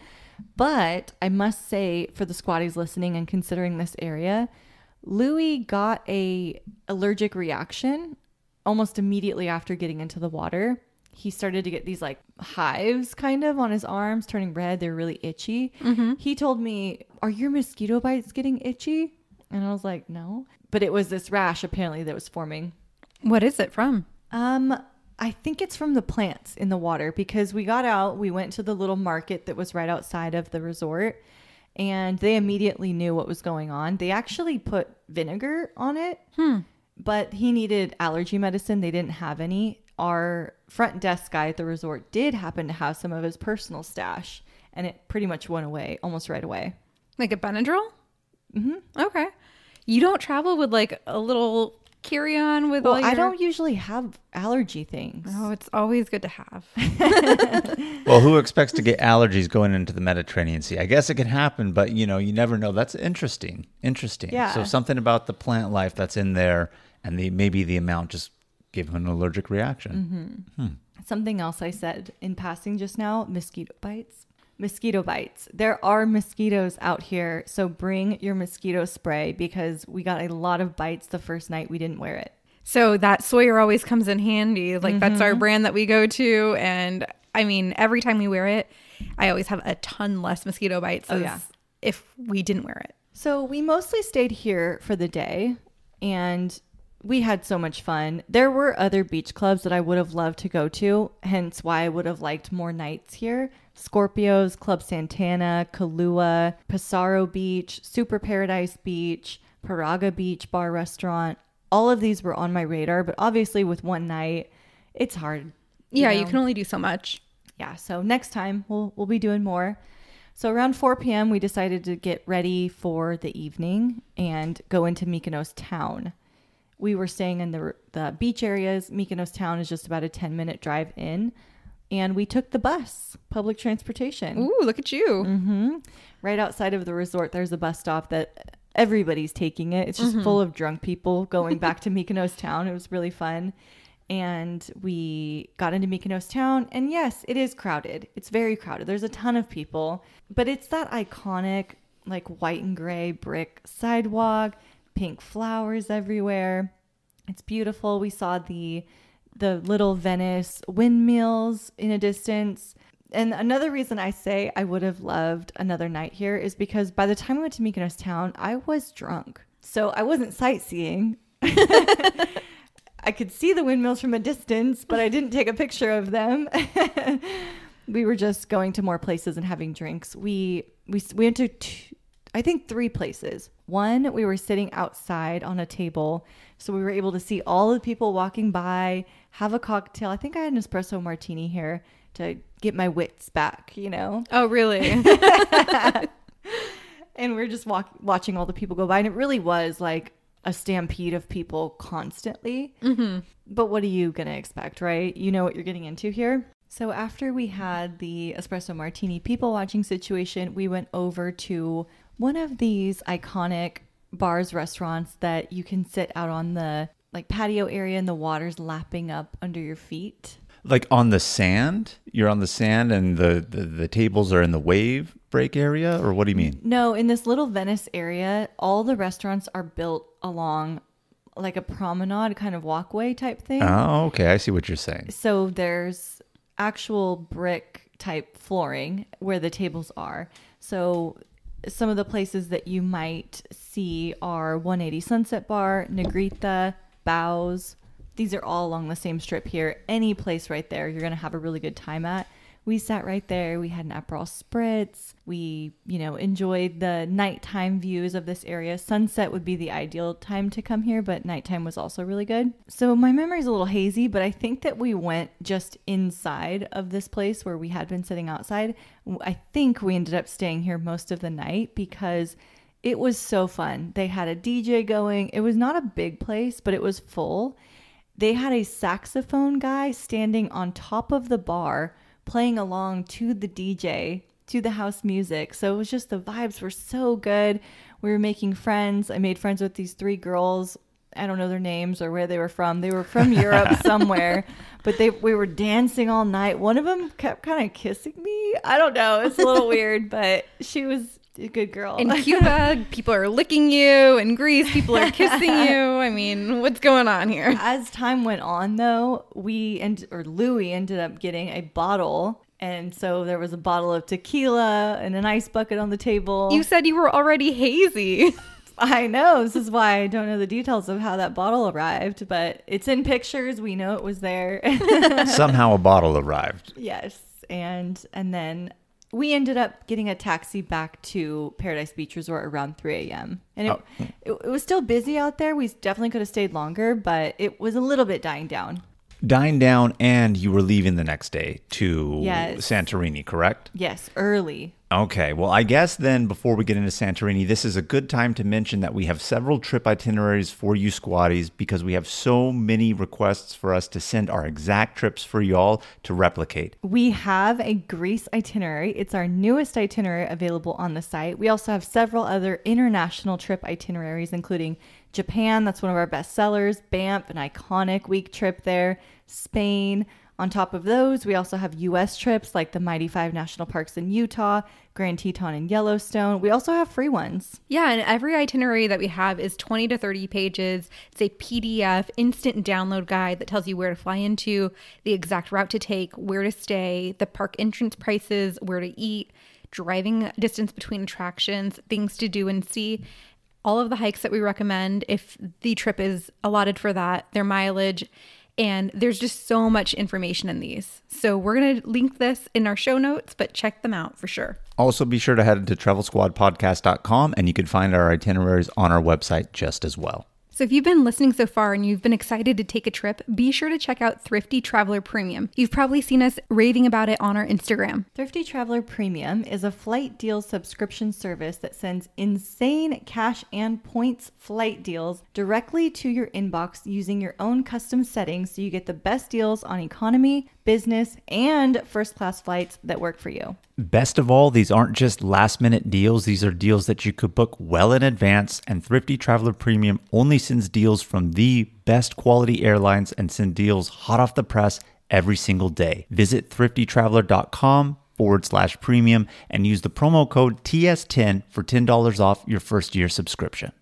But I must say, for the squatties listening and considering this area, Louis got a allergic reaction almost immediately after getting into the water. He started to get these like hives kind of on his arms, turning red. They're really itchy. Mm-hmm. He told me, "Are your mosquito bites getting itchy?" And I was like, "No." But it was this rash apparently that was forming. What is it from? Um, I think it's from the plants in the water because we got out, we went to the little market that was right outside of the resort and they immediately knew what was going on. They actually put vinegar on it, hmm. but he needed allergy medicine. They didn't have any. Our front desk guy at the resort did happen to have some of his personal stash and it pretty much went away almost right away. Like a Benadryl? Mm-hmm. Okay. You don't travel with like a little carry-on with well, all your... I don't usually have allergy things. Oh, it's always good to have. Well, who expects to get allergies going into the Mediterranean Sea? I guess it can happen, but you know, you never know. That's interesting. Interesting. Yeah. So something about the plant life that's in there and the maybe the amount just gave him an allergic reaction. Mm-hmm. Hmm. Something else I said in passing just now, mosquito bites. Mosquito bites. There are mosquitoes out here, so bring your mosquito spray because we got a lot of bites the first night we didn't wear it. So that Sawyer always comes in handy. Like mm-hmm. that's our brand that we go to. And I mean, every time we wear it, I always have a ton less mosquito bites oh, yeah. if we didn't wear it. So we mostly stayed here for the day and we had so much fun. There were other beach clubs that I would have loved to go to, hence why I would have liked more nights here. Scorpios, Club Santana, Kahlua, Pesaro Beach, Super Paradise Beach, Paraga Beach Bar Restaurant. All of these were on my radar, but obviously with one night, it's hard. You yeah, know? You can only do so much. Yeah, so next time we'll we'll be doing more. So around four p.m., we decided to get ready for the evening and go into Mykonos town. We were staying in the the beach areas. Mykonos town is just about a ten-minute drive in. And we took the bus, public transportation. Ooh, look at you. Mm-hmm. Right outside of the resort, there's a bus stop that everybody's taking it. It's just mm-hmm. full of drunk people going back to Mykonos town. It was really fun. And we got into Mykonos town, and yes, it is crowded. It's very crowded. There's a ton of people, but it's that iconic, like white and gray brick sidewalk, pink flowers everywhere. It's beautiful. We saw the the little Venice windmills in a distance. And another reason I say I would have loved another night here is because by the time we went to Mykonos town, I was drunk. So I wasn't sightseeing. I could see the windmills from a distance, but I didn't take a picture of them. We were just going to more places and having drinks. We we, we went to, two, I think, three places. One, we were sitting outside on a table, so we were able to see all the people walking by, have a cocktail. I think I had an espresso martini here to get my wits back, you know? Oh, really? And we're just walk, watching all the people go by, and it really was like a stampede of people constantly. Mm-hmm. But what are you going to expect, right? You know what you're getting into here. So after we had the espresso martini people watching situation, we went over to one of these iconic bars, restaurants that you can sit out on the like patio area and the water's lapping up under your feet. Like on the sand? You're on the sand and the, the, the tables are in the wave break area? Or what do you mean? No, in this little Venice area, all the restaurants are built along like a promenade kind of walkway type thing. Oh, okay. I see what you're saying. So there's actual brick type flooring where the tables are. So some of the places that you might see are one eighty Sunset Bar, Negrita, Bows. These are all along the same strip here. Any place right there, you're going to have a really good time at. We sat right there. We had an Aperol Spritz. We, you know, enjoyed the nighttime views of this area. Sunset would be the ideal time to come here, but nighttime was also really good. So my memory's a little hazy, but I think that we went just inside of this place where we had been sitting outside. I think we ended up staying here most of the night because it was so fun. They had a D J going. It was not a big place, but it was full. They had a saxophone guy standing on top of the bar playing along to the D J, to the house music. So it was just, the vibes were so good. We were making friends. I made friends with these three girls. I don't know their names or where they were from. They were from Europe somewhere, but they we were dancing all night. One of them kept kind of kissing me. I don't know. It's a little weird, but she was a good girl. In Cuba, people are licking you. In Greece, people are kissing you. I mean, what's going on here? As time went on, though, we and or Louis ended up getting a bottle. And so there was a bottle of tequila and an ice bucket on the table. You said you were already hazy. I know. This is why I don't know the details of how that bottle arrived, but it's in pictures. We know it was there. Somehow a bottle arrived. Yes. And and then we ended up getting a taxi back to Paradise Beach Resort around three a.m. And it, oh. it, it was still busy out there. We definitely could have stayed longer, but it was a little bit dying down. Dying down, and you were leaving the next day to yes. Santorini, correct? Yes, early. Okay, well, I guess then before we get into Santorini, this is a good time to mention that we have several trip itineraries for you squatties because we have so many requests for us to send our exact trips for y'all to replicate. We have a Greece itinerary. It's our newest itinerary available on the site. We also have several other international trip itineraries, including Japan, that's one of our best sellers, Banff, an iconic week trip there, Spain. On top of those, we also have U S trips like the Mighty Five National Parks in Utah, Grand Teton and Yellowstone. We also have free ones. Yeah, and every itinerary that we have is twenty to thirty pages. It's a P D F instant download guide that tells you where to fly into, the exact route to take, where to stay, the park entrance prices, where to eat, driving distance between attractions, things to do and see. All of the hikes that we recommend if the trip is allotted for that, their mileage. And there's just so much information in these. So we're going to link this in our show notes, but check them out for sure. Also, be sure to head to travel squad podcast dot com and you can find our itineraries on our website just as well. So if you've been listening so far and you've been excited to take a trip, be sure to check out Thrifty Traveler Premium. You've probably seen us raving about it on our Instagram. Thrifty Traveler Premium is a flight deals subscription service that sends insane cash and points flight deals directly to your inbox using your own custom settings, so you get the best deals on economy, business, and first class flights that work for you. Best of all, these aren't just last minute deals. These are deals that you could book well in advance, and Thrifty Traveler Premium only sends deals from the best quality airlines and send deals hot off the press every single day. Visit thriftytraveler.com forward slash premium and use the promo code T S ten for ten dollars off your first year subscription.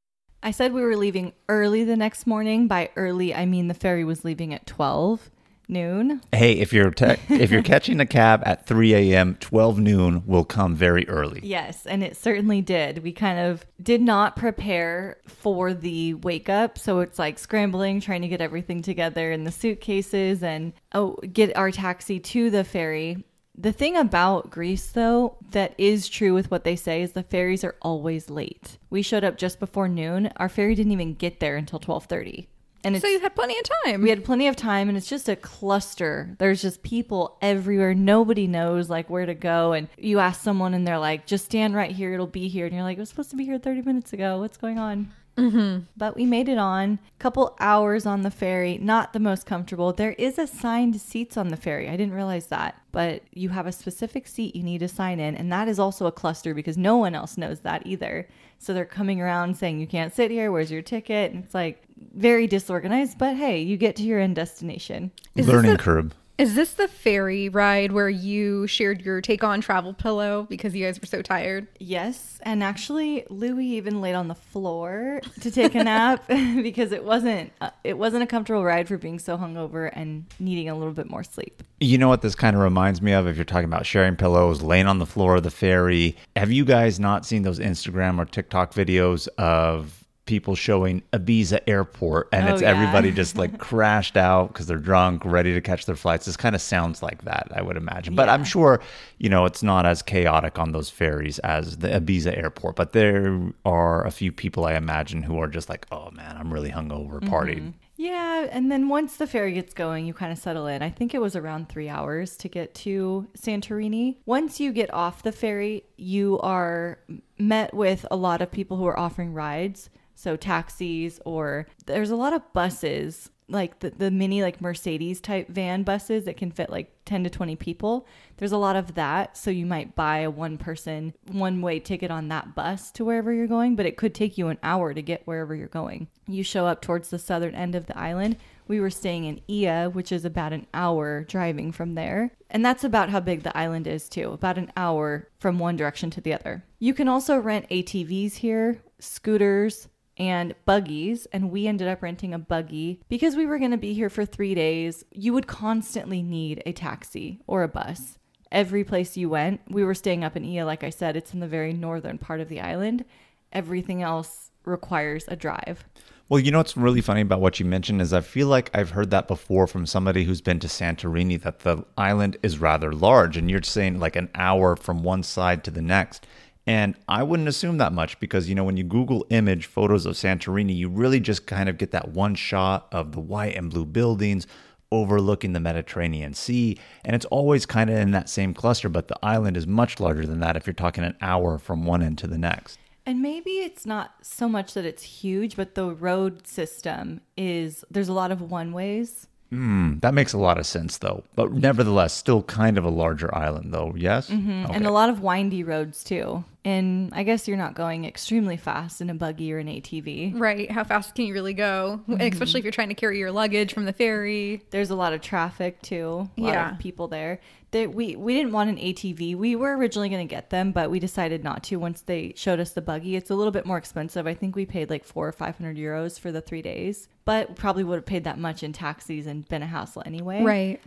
I said we were leaving early the next morning. By early, I mean the ferry was leaving at twelve noon. Hey, if you're te- if you're catching a cab at three a.m., twelve noon will come very early. Yes, and it certainly did. We kind of did not prepare for the wake up, so it's like scrambling, trying to get everything together in the suitcases and oh, get our taxi to the ferry. The thing about Greece, though, that is true with what they say is the ferries are always late. We showed up just before noon. Our ferry didn't even get there until twelve thirty. And it's, So you had plenty of time. we had plenty of time, and it's just a cluster. There's just people everywhere. Nobody knows like where to go. And you ask someone and they're like, just stand right here. It'll be here. And you're like, I was supposed to be here thirty minutes ago. What's going on? Mm-hmm. But we made it on. Couple hours on the ferry. Not the most comfortable. There is assigned seats on the ferry. I didn't realize that. But you have a specific seat you need to sign in. And that is also a cluster because no one else knows that either. So they're coming around saying, you can't sit here. Where's your ticket? And it's like very disorganized. But hey, you get to your end destination. Is this Learning a- curve. Is this the ferry ride where you shared your take-on travel pillow because you guys were so tired? Yes, and actually, Louis even laid on the floor to take a nap because it wasn't uh, it wasn't a comfortable ride for being so hungover and needing a little bit more sleep. You know what this kind of reminds me of? If you're talking about sharing pillows, laying on the floor of the ferry, have you guys not seen those Instagram or TikTok videos of people showing Ibiza airport and Oh, it's yeah. everybody just like crashed out because they're drunk, ready to catch their flights? This kind of sounds like that, I would imagine. But Yeah. I'm sure, you know, it's not as chaotic on those ferries as the Ibiza airport. But there are a few people, I imagine, who are just like, oh man, I'm really hungover, partied. Yeah, and then once the ferry gets going, you kind of settle in. I think it was around three hours to get to Santorini. Once you get off the ferry, you are met with a lot of people who are offering rides. So taxis, or there's a lot of buses, like the, the mini like Mercedes type van buses that can fit like ten to twenty people. There's a lot of that. So you might buy a one person, one way ticket on that bus to wherever you're going, but it could take you an hour to get wherever you're going. You show up towards the southern end of the island. We were staying in Ia, which is about an hour driving from there. And that's about how big the island is too, about an hour from one direction to the other. You can also rent A T Vs here, scooters, and buggies, and we ended up renting a buggy because we were going to be here for three days. You would constantly need a taxi or a bus. Every place you went, we were staying up in Ia, like I said, it's in the very northern part of the island. Everything else requires a drive. Well, you know what's really funny about what you mentioned is I feel like I've heard that before from somebody who's been to Santorini, that the island is rather large, and you're saying like an hour from one side to the next. And I wouldn't assume that much because, you know, when you Google image photos of Santorini, you really just kind of get that one shot of the white and blue buildings overlooking the Mediterranean Sea. And it's always kind of in that same cluster, but the island is much larger than that if you're talking an hour from one end to the next. And maybe it's not so much that it's huge, but the road system is, there's a lot of one-ways. Mm, that makes a lot of sense, though. But nevertheless, still kind of a larger island, though. Yes? Mm-hmm. Okay. And a lot of windy roads, too. And I guess you're not going extremely fast in a buggy or an A T V. Right. How fast can you really go? Especially if you're trying to carry your luggage from the ferry. There's a lot of traffic, too. A lot Yeah. of people there. They, we, we didn't want an A T V. We were originally going to get them, but we decided not to once they showed us the buggy. It's a little bit more expensive. I think we paid like four or five hundred euros for the three days, but probably would have paid that much in taxis and been a hassle anyway. Right.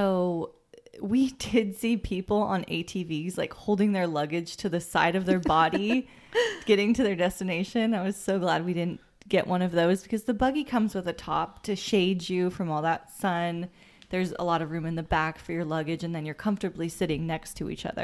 So we did see people on A T Vs like holding their luggage to the side of their body, getting to their destination. I was so glad we didn't get one of those because the buggy comes with a top to shade you from all that sun. There's a lot of room in the back for your luggage, and then you're comfortably sitting next to each other.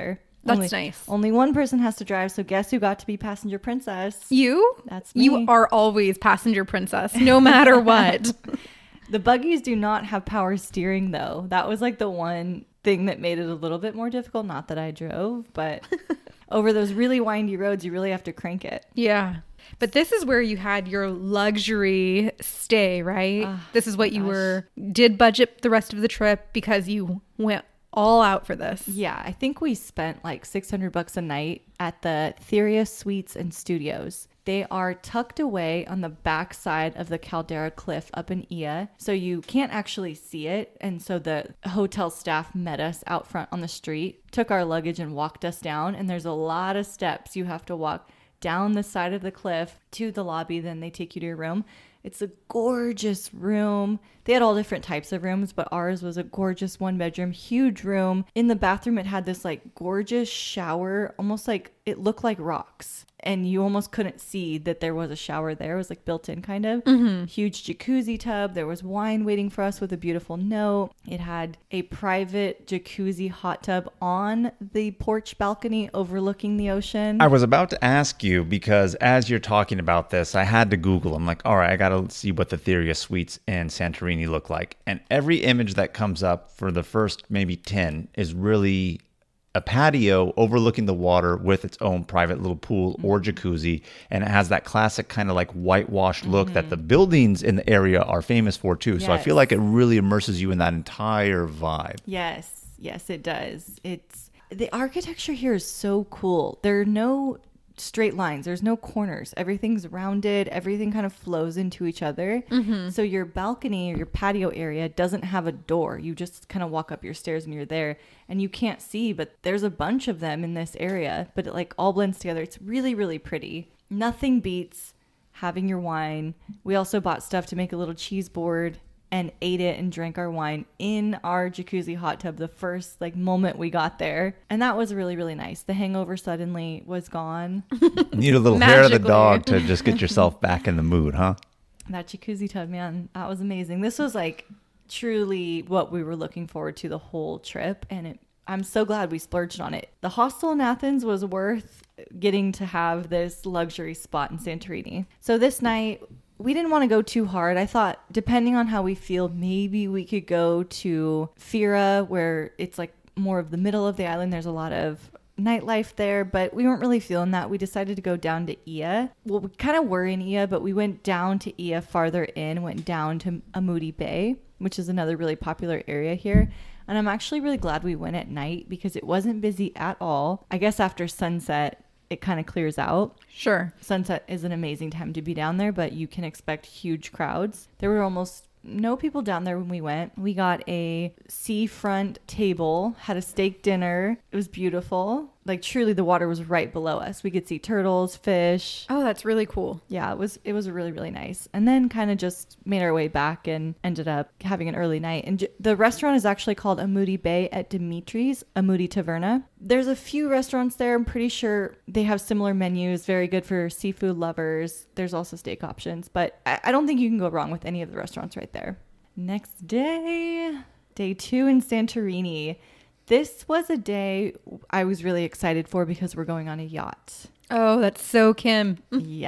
That's only, nice. Only one person has to drive, so guess who got to be passenger princess? You? That's me. You are always passenger princess, no matter what. The buggies do not have power steering, though. That was like the one thing that made it a little bit more difficult. Not that I drove, but over those really windy roads, you really have to crank it. Yeah. But this is where you had your luxury stay, right? Oh, this is what you gosh. were, did budget the rest of the trip because you went all out for this. Yeah, I think we spent like six hundred bucks a night at the Theria Suites and Studios. They are tucked away on the back side of the Caldera Cliff up in Ia, so you can't actually see it. And so the hotel staff met us out front on the street, took our luggage and walked us down. And there's a lot of steps you have to walk down the side of the cliff to the lobby. Then they take you to your room. It's a gorgeous room. They had all different types of rooms, but ours was a gorgeous one bedroom, huge room. In the bathroom, it had this like gorgeous shower, almost like it looked like rocks. And you almost couldn't see that there was a shower there. It was like built in kind of. Mm-hmm. Huge jacuzzi tub. There was wine waiting for us with a beautiful note. It had a private jacuzzi hot tub on the porch balcony overlooking the ocean. I was about to ask you because as you're talking about this, I had to Google. I'm like, all right, I got to see what the Theria Suites in Santorini look like. And every image that comes up for the first maybe ten is really a patio overlooking the water with its own private little pool or jacuzzi. And it has that classic kind of like whitewashed look mm-hmm. that the buildings in the area are famous for too. Yes. So I feel like it really immerses you in that entire vibe. Yes. Yes, it does. It's the architecture here is so cool. There are no straight lines. There's no corners. Everything's rounded. Everything kind of flows into each other. Mm-hmm. So your balcony or your patio area doesn't have a door. You just kind of walk up your stairs and you're there and you can't see, but there's a bunch of them in this area, but it like all blends together. It's really, really pretty. Nothing beats having your wine. We also bought stuff to make a little cheese board and ate it and drank our wine in our jacuzzi hot tub the first like moment we got there. And that was really, really nice. The hangover suddenly was gone. Need a little hair of the dog to just get yourself back in the mood, huh? That jacuzzi tub, man, that was amazing. This was like truly what we were looking forward to the whole trip. And it, I'm so glad we splurged on it. The hostel in Athens was worth getting to have this luxury spot in Santorini. So this night, we didn't want to go too hard. I thought, depending on how we feel, maybe we could go to Fira, where it's like more of the middle of the island. There's a lot of nightlife there, but we weren't really feeling that. We decided to go down to Ia. Well, we kind of were in Ia, but we went down to Ia farther in, went down to Amudi Bay, which is another really popular area here. And I'm actually really glad we went at night because it wasn't busy at all. I guess after sunset, it kind of clears out. Sure. Sunset is an amazing time to be down there, but you can expect huge crowds. There were almost no people down there when we went. We got a seafront table, had a steak dinner. It was beautiful. Like truly the water was right below us. We could see turtles, fish. Oh, that's really cool. Yeah, it was it was really, really nice. And then kind of just made our way back and ended up having an early night. And j- the restaurant is actually called Amudi Bay at Dimitri's, Amudi Taverna. There's a few restaurants there. I'm pretty sure they have similar menus, very good for seafood lovers. There's also steak options, but I, I don't think you can go wrong with any of the restaurants right there. Next day, day two in Santorini. This was a day I was really excited for because we're going on a yacht. Oh, that's so Kim.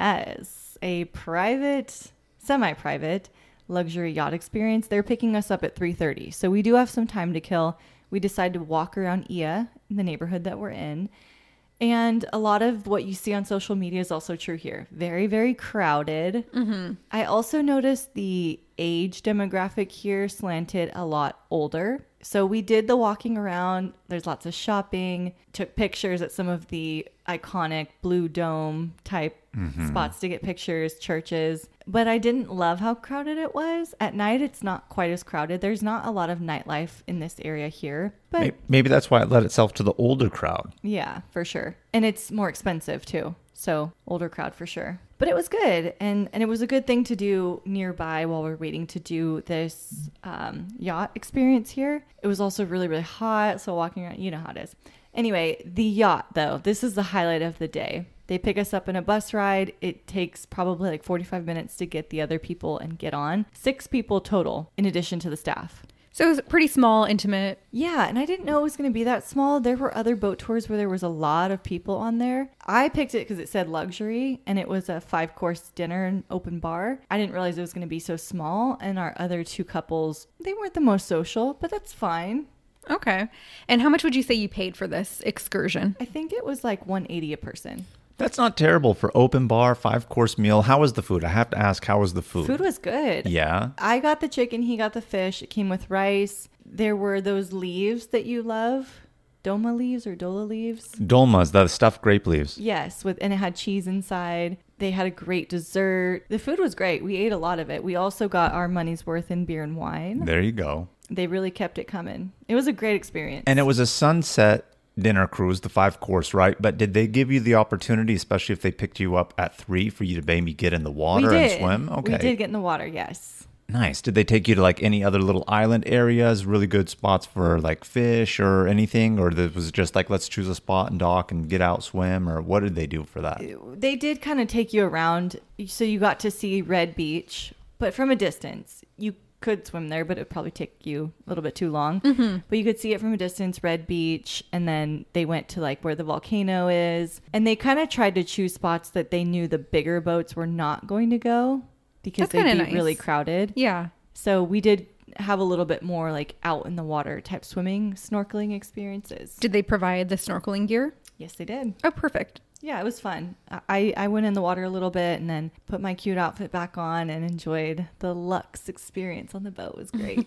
Yes. A private, semi-private luxury yacht experience. They're picking us up at three thirty. So we do have some time to kill. We decided to walk around Ia, in the neighborhood that we're in. And a lot of what you see on social media is also true here. Very, very crowded. Mm-hmm. I also noticed the age demographic here slanted a lot older. So we did the walking around. There's lots of shopping, took pictures at some of the iconic Blue Dome type mm-hmm. spots to get pictures, churches. But I didn't love how crowded it was. At night, it's not quite as crowded. There's not a lot of nightlife in this area here. But maybe that's why it led itself to the older crowd. Yeah, for sure. And it's more expensive too. So older crowd for sure. But it was good. And, and it was a good thing to do nearby while we're waiting to do this um, yacht experience here. It was also really, really hot. So walking around, you know how it is. Anyway, the yacht though, this is the highlight of the day. They pick us up in a bus ride. It takes probably like forty-five minutes to get the other people and get on. Six people total in addition to the staff. So it was pretty small, intimate. Yeah, and I didn't know it was going to be that small. There were other boat tours where there was a lot of people on there. I picked it because it said luxury, and it was a five-course dinner and open bar. I didn't realize it was going to be so small, and our other two couples, they weren't the most social, but that's fine. Okay. And how much would you say you paid for this excursion? I think it was like one hundred eighty dollars a person. That's not terrible for open bar, five course meal. How was the food? I have to ask, how was the food? Food was good. Yeah. I got the chicken, he got the fish. It came with rice. There were those leaves that you love. Doma leaves or Dola leaves? Dolmas, the stuffed grape leaves. Yes, with and it had cheese inside. They had a great dessert. The food was great. We ate a lot of it. We also got our money's worth in beer and wine. There you go. They really kept it coming. It was a great experience. And it was a sunset dinner cruise, the five course, right? But did they give you the opportunity, especially if they picked you up at three, for you to maybe get in the water we did. and swim? Okay. We did get in the water, yes. Nice. Did they take you to like any other little island areas, really good spots for like fish or anything? Or was it just like, let's choose a spot and dock and get out, swim? Or what did they do for that? They did kind of take you around. So you got to see Red Beach, but from a distance. You could swim there, but it would probably take you a little bit too long. Mm-hmm. But you could see it from a distance, Red Beach. And then they went to like where the volcano is. And they kind of tried to choose spots that they knew the bigger boats were not going to go because That's they'd be nice. really crowded. Yeah. So we did have a little bit more like out in the water type swimming, snorkeling experiences. Did they provide the snorkeling gear? Yes, they did. Oh, perfect. Yeah, it was fun. I, I went in the water a little bit and then put my cute outfit back on and enjoyed the luxe experience on the boat. It was great.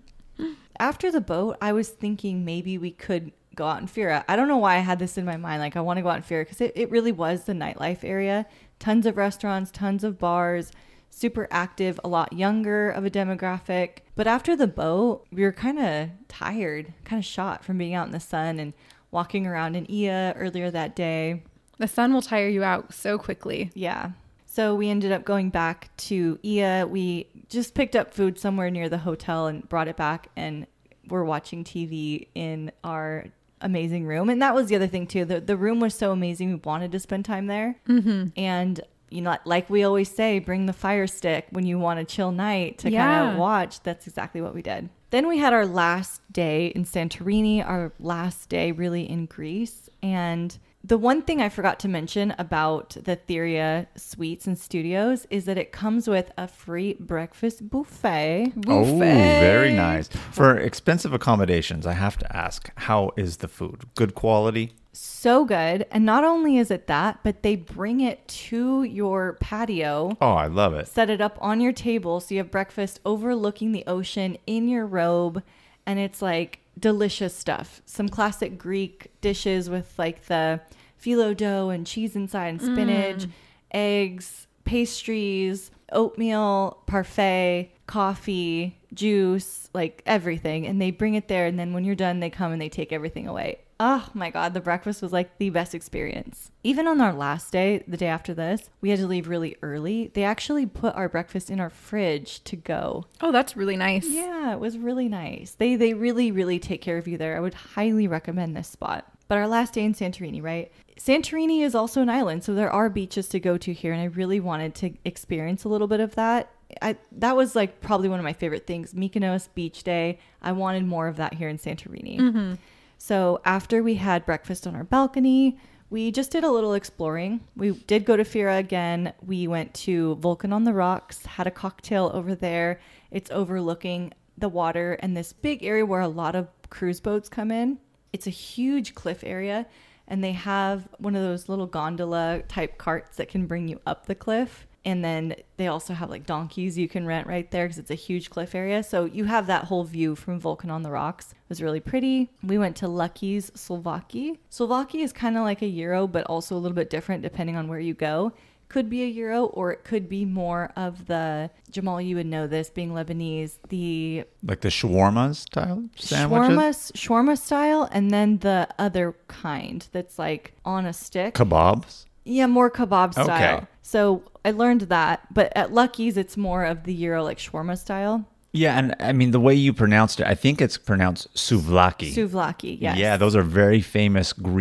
After the boat, I was thinking maybe we could go out in Fira. I don't know why I had this in my mind. Like, I want to go out in Fira because it, it really was the nightlife area. Tons of restaurants, tons of bars, super active, a lot younger of a demographic. But after the boat, we were kind of tired, kind of shot from being out in the sun and walking around in Ia earlier that day. The sun will tire you out so quickly. Yeah. So we ended up going back to Ia. We just picked up food somewhere near the hotel and brought it back, and we're watching T V in our amazing room. And that was the other thing too. The the room was so amazing. We wanted to spend time there. Mm-hmm. And you know, like we always say, bring the fire stick when you want a chill night to Yeah. kind of watch. That's exactly what we did. Then we had our last day in Santorini, our last day really in Greece. And the one thing I forgot to mention about the Theria Suites and Studios is that it comes with a free breakfast buffet. Oh, very nice. For expensive accommodations, I have to ask, how is the food? Good quality? So good. And not only is it that, but they bring it to your patio. Oh, I love it. Set it up on your table so you have breakfast overlooking the ocean in your robe. And it's like delicious stuff. Some classic Greek dishes with like the phyllo dough and cheese inside and spinach, mm. eggs, pastries, oatmeal, parfait, coffee, juice, like everything. And they bring it there. And then when you're done, they come and they take everything away. Oh my God, the breakfast was like the best experience. Even on our last day, the day after this, we had to leave really early. They actually put our breakfast in our fridge to go. Oh, that's really nice. Yeah, it was really nice. They they really, really take care of you there. I would highly recommend this spot. But our last day in Santorini, right? Santorini is also an island, so there are beaches to go to here, and I really wanted to experience a little bit of that. I that was like probably one of my favorite things. Mykonos beach day. I wanted more of that here in Santorini. Mm-hmm. So after we had breakfast on our balcony, we just did a little exploring. We did go to Fira again. We went to Vulcan on the Rocks, had a cocktail over there. It's overlooking the water and this big area where a lot of cruise boats come in. It's a huge cliff area, and they have one of those little gondola type carts that can bring you up the cliff. And then they also have like donkeys you can rent right there because it's a huge cliff area. So you have that whole view from Vulcan on the Rocks. It was really pretty. We went to Lucky's Slovaki. Slovaki is kind of like a Euro, but also a little bit different depending on where you go. Could be a Euro, or it could be more of the, Jamal, you would know this, being Lebanese, the... Like the shawarma style sandwiches? Shawarma, shawarma style, and then the other kind that's like on a stick. Kebabs? Yeah, more kebab style. Okay. So I learned that, but at Lucky's, it's more of the Euro, like shawarma style. Yeah, and I mean, the way you pronounced it, I think it's pronounced souvlaki. Souvlaki, yes. Yeah, those are very famous Greek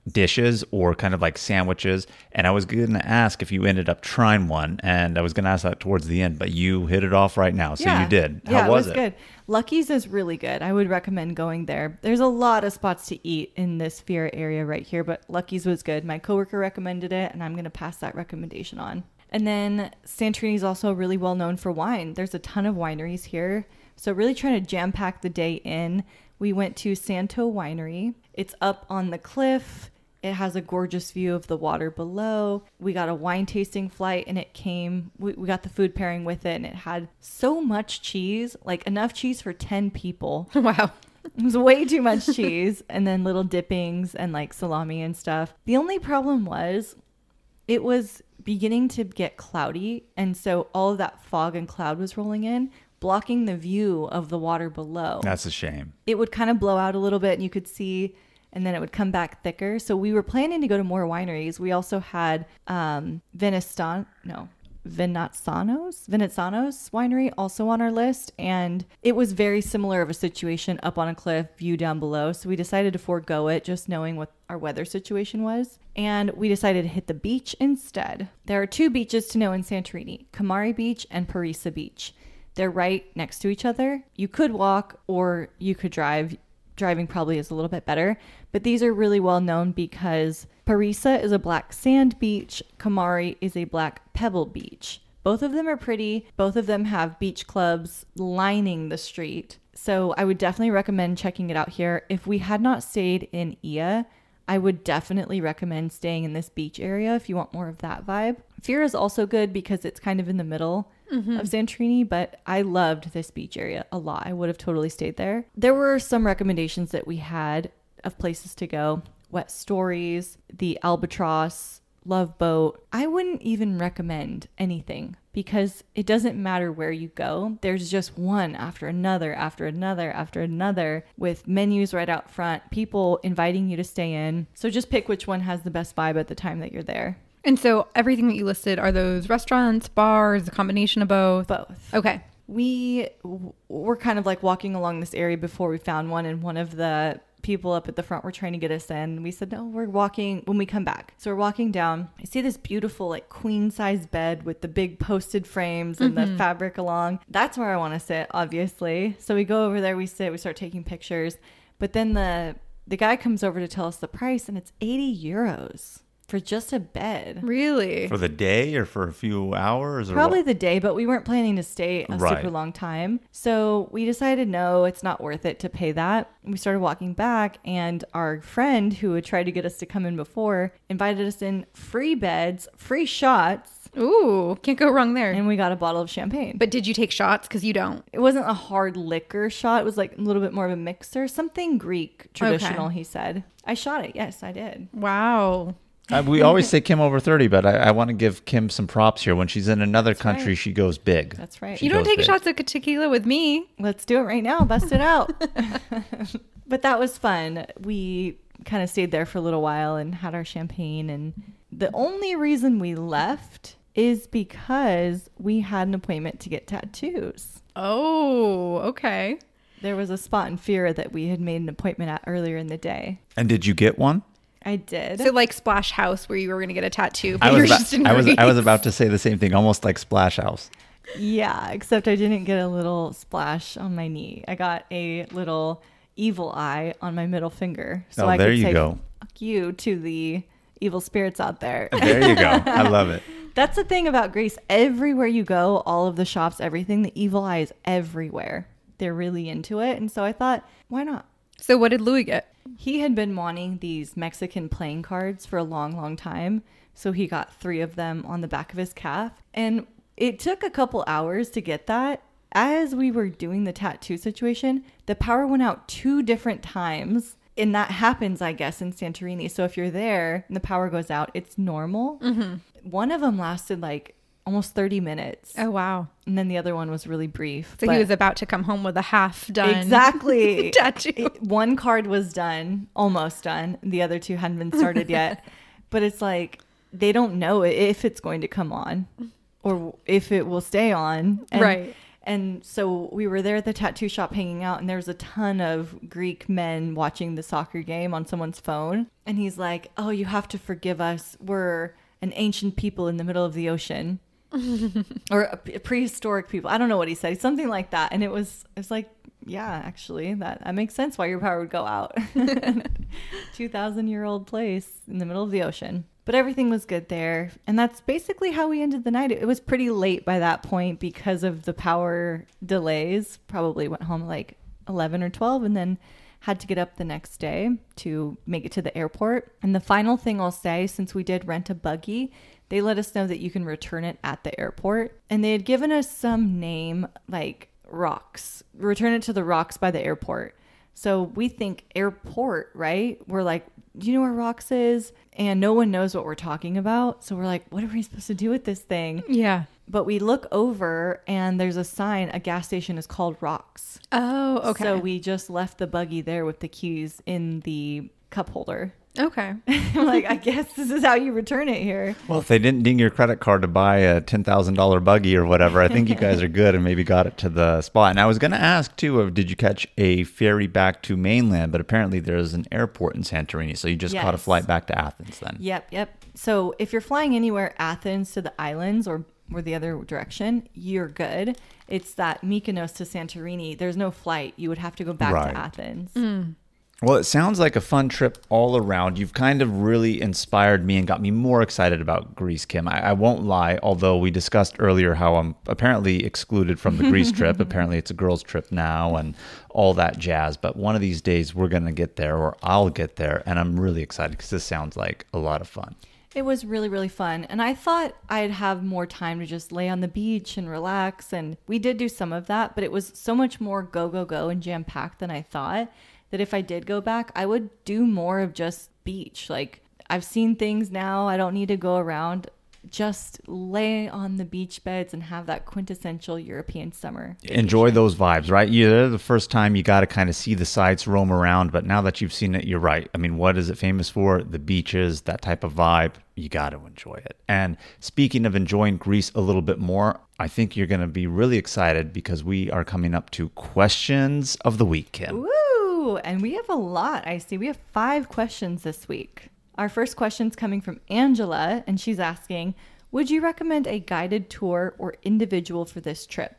dishes or kind of like sandwiches. And I was going to ask if you ended up trying one, and I was going to ask that towards the end, but you hit it off right now. So yeah. you did. How yeah, was it? it? Was good. Lucky's is really good. I would recommend going there. There's a lot of spots to eat in this Fiera area right here, but Lucky's was good. My coworker recommended it, and I'm going to pass that recommendation on. And then Santorini is also really well known for wine. There's a ton of wineries here. So really trying to jam pack the day in. We went to Santo Winery. It's up on the cliff. It has a gorgeous view of the water below. We got a wine tasting flight, and it came, we, we got the food pairing with it, and it had so much cheese, like enough cheese for ten people. Wow. It was way too much cheese, and then little dippings and like salami and stuff. The only problem was it was beginning to get cloudy, and so all of that fog and cloud was rolling in, blocking the view of the water below. That's a shame. It would kind of blow out a little bit, and you could see, and then it would come back thicker. So we were planning to go to more wineries. We also had um, Venestan, no, Venazzanos, Venazzanos winery also on our list. And it was very similar of a situation, up on a cliff, view down below. So we decided to forego it, just knowing what our weather situation was. And we decided to hit the beach instead. There are two beaches to know in Santorini, Kamari Beach and Parisa Beach. They're right next to each other. You could walk or you could drive. Driving probably is a little bit better, but these are really well known because Parisa is a black sand beach. Kamari is a black pebble beach. Both of them are pretty. Both of them have beach clubs lining the street. So I would definitely recommend checking it out here. If we had not stayed in Ia, I would definitely recommend staying in this beach area if you want more of that vibe. Fiera is also good because it's kind of in the middle mm-hmm. of Santorini, but I loved this beach area a lot. I would have totally stayed there. There were some recommendations that we had of places to go. Wet Stories, the Albatross, Love Boat. I wouldn't even recommend anything because it doesn't matter where you go. There's just one after another, after another, after another, with menus right out front, people inviting you to stay in. So just pick which one has the best vibe at the time that you're there. And so everything that you listed, are those restaurants, bars, a combination of both? Both. Okay. We w- were kind of like walking along this area before we found one, and one of the people up at the front were trying to get us in. We said, no, we're walking when we come back. So we're walking down. I see this beautiful like queen size bed with the big posted frames and mm-hmm. the fabric along. That's where I want to sit, obviously. So we go over there, we sit, we start taking pictures. But then the the guy comes over to tell us the price, and it's eighty euros. For just a bed. Really? For the day or for a few hours? Or Probably what? the day, but we weren't planning to stay a right. super long time. So we decided, no, it's not worth it to pay that. We started walking back, and our friend who had tried to get us to come in before invited us in free beds, free shots. Ooh, can't go wrong there. And we got a bottle of champagne. But did you take shots? Because you don't. It wasn't a hard liquor shot. It was like a little bit more of a mixer. Something Greek traditional, okay. He said. I shot it. Yes, I did. Wow. Uh, we always say Kim over thirty, but I, I want to give Kim some props here. When she's in another That's country, right. she goes big. That's right. She you don't take big. shots of tequila with me. Let's do it right now. Bust it out. But that was fun. We kind of stayed there for a little while and had our champagne. And the only reason we left is because we had an appointment to get tattoos. Oh, okay. There was a spot in Fiera that we had made an appointment at earlier in the day. And did you get one? I did. So like Splash House, where you were going to get a tattoo. I was, about, I, was, I was about to say the same thing, almost like Splash House. Yeah, except I didn't get a little splash on my knee. I got a little evil eye on my middle finger. So oh, I there could you say go. Fuck you to the evil spirits out there. There you go. I love it. That's the thing about Greece. Everywhere you go, all of the shops, everything, the evil eye is everywhere. They're really into it. And so I thought, why not? So what did Louis get? He had been wanting these Mexican playing cards for a long, long time. So he got three of them on the back of his calf. And it took a couple hours to get that. As we were doing the tattoo situation, the power went out two different times. And that happens, I guess, in Santorini. So if you're there and the power goes out, it's normal. Mm-hmm. One of them lasted like almost thirty minutes. Oh, wow. And then the other one was really brief. So he was about to come home with a half done. Exactly. tattoo. One card was done, almost done. The other two hadn't been started yet. But it's like, they don't know if it's going to come on or if it will stay on. And, right. And so we were there at the tattoo shop hanging out, and there was a ton of Greek men watching the soccer game on someone's phone. And he's like, oh, you have to forgive us. We're an ancient people in the middle of the ocean. Or a prehistoric people. I don't know what he said. Something like that. And it was, it was like, yeah, actually, that, that makes sense why your power would go out. two thousand year old place in the middle of the ocean. But everything was good there. And that's basically how we ended the night. It was pretty late by that point because of the power delays. Probably went home like eleven or twelve and then had to get up the next day to make it to the airport. And the final thing I'll say, since we did rent a buggy, they let us know that you can return it at the airport. And they had given us some name like Rocks. Return it to the Rocks by the airport. So we think airport, right? We're like, do you know where Rocks is? And no one knows what we're talking about. So we're like, what are we supposed to do with this thing? Yeah. But we look over and there's a sign, a gas station is called Rocks. Oh, okay. So we just left the buggy there with the keys in the cup holder. Okay. I'm like, I guess this is how you return it here. Well, if they didn't ding your credit card to buy a ten thousand dollars buggy or whatever, I think you guys are good and maybe got it to the spot. And I was going to ask, too, of did you catch a ferry back to mainland? But apparently there's an airport in Santorini, so you just Yes. caught a flight back to Athens then. Yep, yep. So if you're flying anywhere, Athens to the islands or, or the other direction, you're good. It's that Mykonos to Santorini. There's no flight. You would have to go back Right. to Athens. Mm. Well, it sounds like a fun trip all around. You've kind of really inspired me and got me more excited about Greece, Kim. I, I won't lie, although we discussed earlier how I'm apparently excluded from the Greece trip. Apparently it's a girls' trip now and all that jazz. But one of these days we're going to get there, or I'll get there. And I'm really excited because this sounds like a lot of fun. It was really, really fun. And I thought I'd have more time to just lay on the beach and relax. And we did do some of that, but it was so much more go, go, go and jam-packed than I thought. That if I did go back, I would do more of just beach. Like, I've seen things now. I don't need to go around. Just lay on the beach beds and have that quintessential European summer. Enjoy those vibes, right? Yeah, the first time you got to kind of see the sights, roam around. But now that you've seen it, you're right. I mean, what is it famous for? The beaches, that type of vibe. You got to enjoy it. And speaking of enjoying Greece a little bit more, I think you're going to be really excited because we are coming up to questions of the week, Kim. Woo! And we have a lot, I see. We have five questions this week. Our first question is coming from Angela, and she's asking, would you recommend a guided tour or individual for this trip?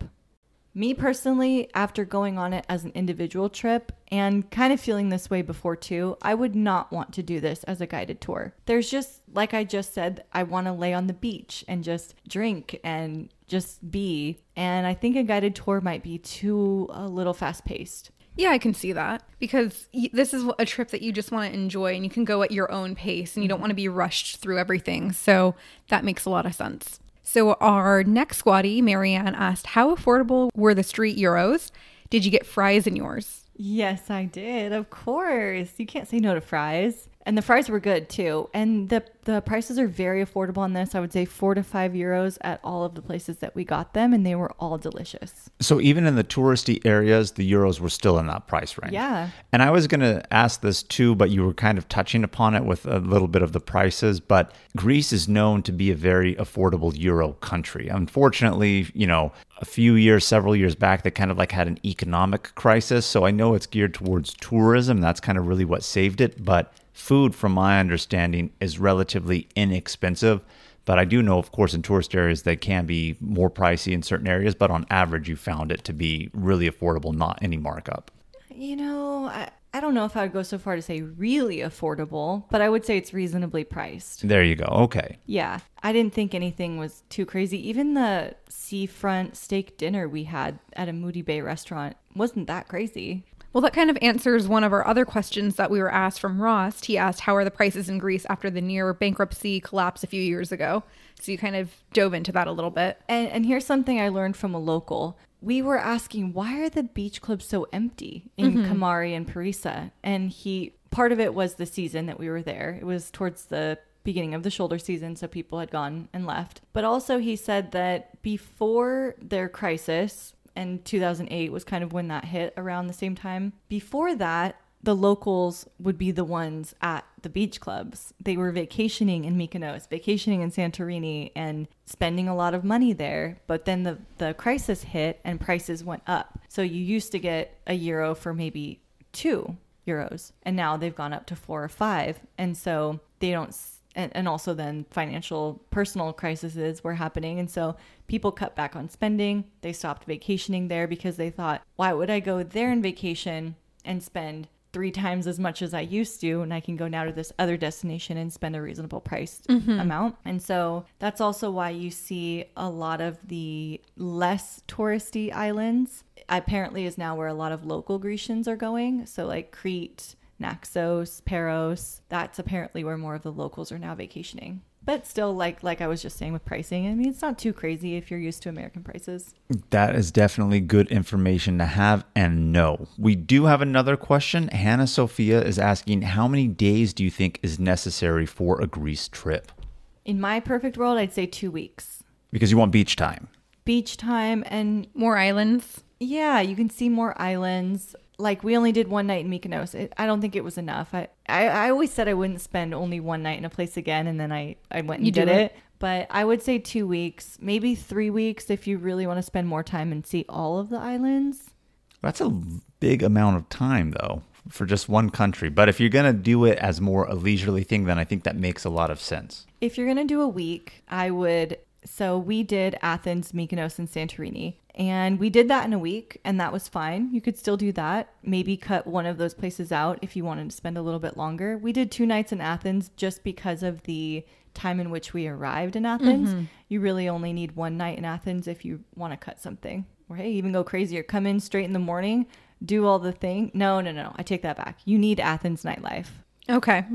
Me personally, after going on it as an individual trip and kind of feeling this way before too, I would not want to do this as a guided tour. There's just, like I just said, I want to lay on the beach and just drink and just be. And I think a guided tour might be too a little fast paced. Yeah, I can see that because y- this is a trip that you just want to enjoy and you can go at your own pace and you don't want to be rushed through everything. So that makes a lot of sense. So our next squatty, Marianne, asked, how affordable were the street euros? Did you get fries in yours? Yes, I did. Of course. You can't say no to fries. And the fries were good too. And the the prices are very affordable on this. I would say four to five euros at all of the places that we got them. And they were all delicious. So even in the touristy areas, the euros were still in that price range. Yeah. And I was going to ask this too, but you were kind of touching upon it with a little bit of the prices. But Greece is known to be a very affordable euro country. Unfortunately, you know, a few years, several years back, they kind of like had an economic crisis. So I know it's geared towards tourism. That's kind of really what saved it. But food, from my understanding, is relatively inexpensive. But I do know, of course, in tourist areas, they can be more pricey in certain areas. But on average, you found it to be really affordable, not any markup. You know, I, I don't know if I would go so far to say really affordable, but I would say it's reasonably priced. There you go. Okay. Yeah. I didn't think anything was too crazy. Even the seafront steak dinner we had at a Moody Bay restaurant wasn't that crazy. Well, that kind of answers one of our other questions that we were asked from Ross. He asked, how are the prices in Greece after the near bankruptcy collapse a few years ago? So you kind of dove into that a little bit. And, and here's something I learned from a local. We were asking, why are the beach clubs so empty in mm-hmm. Kamari and Parisa? And he, part of it was the season that we were there. It was towards the beginning of the shoulder season, so people had gone and left. But also he said that before their crisis, and two thousand eight was kind of when that hit around the same time. Before that, the locals would be the ones at the beach clubs. They were vacationing in Mykonos, vacationing in Santorini, and spending a lot of money there. But then the, the crisis hit and prices went up. So you used to get a euro for maybe two euros, and now they've gone up to four or five. And so they don't, and, and also then financial, personal crises were happening. And so people cut back on spending. They stopped vacationing there because they thought, why would I go there in vacation and spend three times as much as I used to, and I can go now to this other destination and spend a reasonable price mm-hmm. amount. And so that's also why you see a lot of the less touristy islands apparently is now where a lot of local Grecians are going. So like Crete, Naxos, Paros, that's apparently where more of the locals are now vacationing. But still, like like I was just saying with pricing, I mean, it's not too crazy if you're used to American prices. That is definitely good information to have and know. We do have another question. Hannah Sophia is asking, how many days do you think is necessary for a Greece trip? In my perfect world, I'd say two weeks. Because you want beach time. Beach time and... more islands. Yeah, you can see more islands. Like, we only did one night in Mykonos. It, I don't think it was enough. I, I, I always said I wouldn't spend only one night in a place again, and then I, I went and you did it. it. But I would say two weeks, maybe three weeks if you really want to spend more time and see all of the islands. That's a big amount of time, though, for just one country. But if you're going to do it as more a leisurely thing, then I think that makes a lot of sense. If you're going to do a week, I would... So we did Athens, Mykonos, and Santorini. And we did that in a week, and that was fine. You could still do that. Maybe cut one of those places out if you wanted to spend a little bit longer. We did two nights in Athens just because of the time in which we arrived in Athens. Mm-hmm. You really only need one night in Athens if you want to cut something. Or hey, even go crazier. Come in straight in the morning, do all the thing. No, no, no. I take that back. You need Athens nightlife. Okay.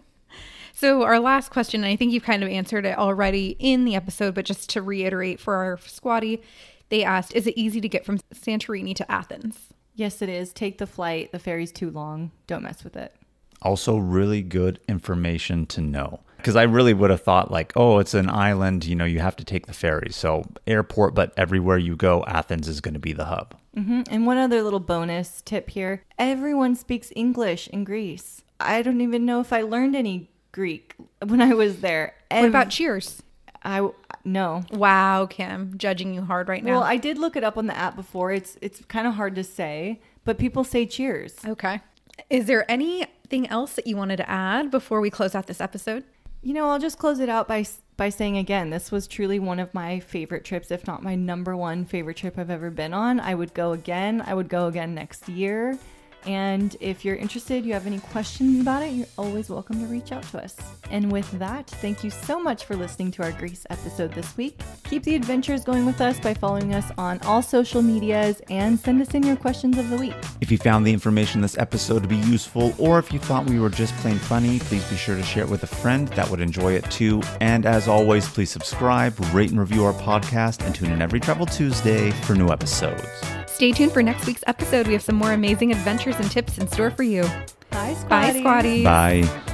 So our last question, and I think you've kind of answered it already in the episode, but just to reiterate for our squatty, they asked, is it easy to get from Santorini to Athens? Yes, it is. Take the flight. The ferry's too long. Don't mess with it. Also really good information to know. Because I really would have thought like, oh, it's an island, you know, you have to take the ferry. So airport, but everywhere you go, Athens is going to be the hub. Mm-hmm. And one other little bonus tip here. Everyone speaks English in Greece. I don't even know if I learned any Greek when I was there. What about cheers? I no. Wow, Kim, judging you hard right now. Well, I did look it up on the app before. It's it's kind of hard to say, but people say cheers. Okay. Is there anything else that you wanted to add before we close out this episode? You know, I'll just close it out by by saying again, this was truly one of my favorite trips, if not my number one favorite trip I've ever been on. I would go again. I would go again next year. And if you're interested, you have any questions about it, you're always welcome to reach out to us. And with that, thank you so much for listening to our Greece episode this week. Keep the adventures going with us by following us on all social medias and send us in your questions of the week. If you found the information in this episode to be useful, or if you thought we were just plain funny, please be sure to share it with a friend that would enjoy it too. And as always, please subscribe, rate and review our podcast, and tune in every Travel Tuesday for new episodes. Stay tuned for next week's episode. We have some more amazing adventures and tips in store for you. Bye, Squatty. Bye, Squatty. Bye.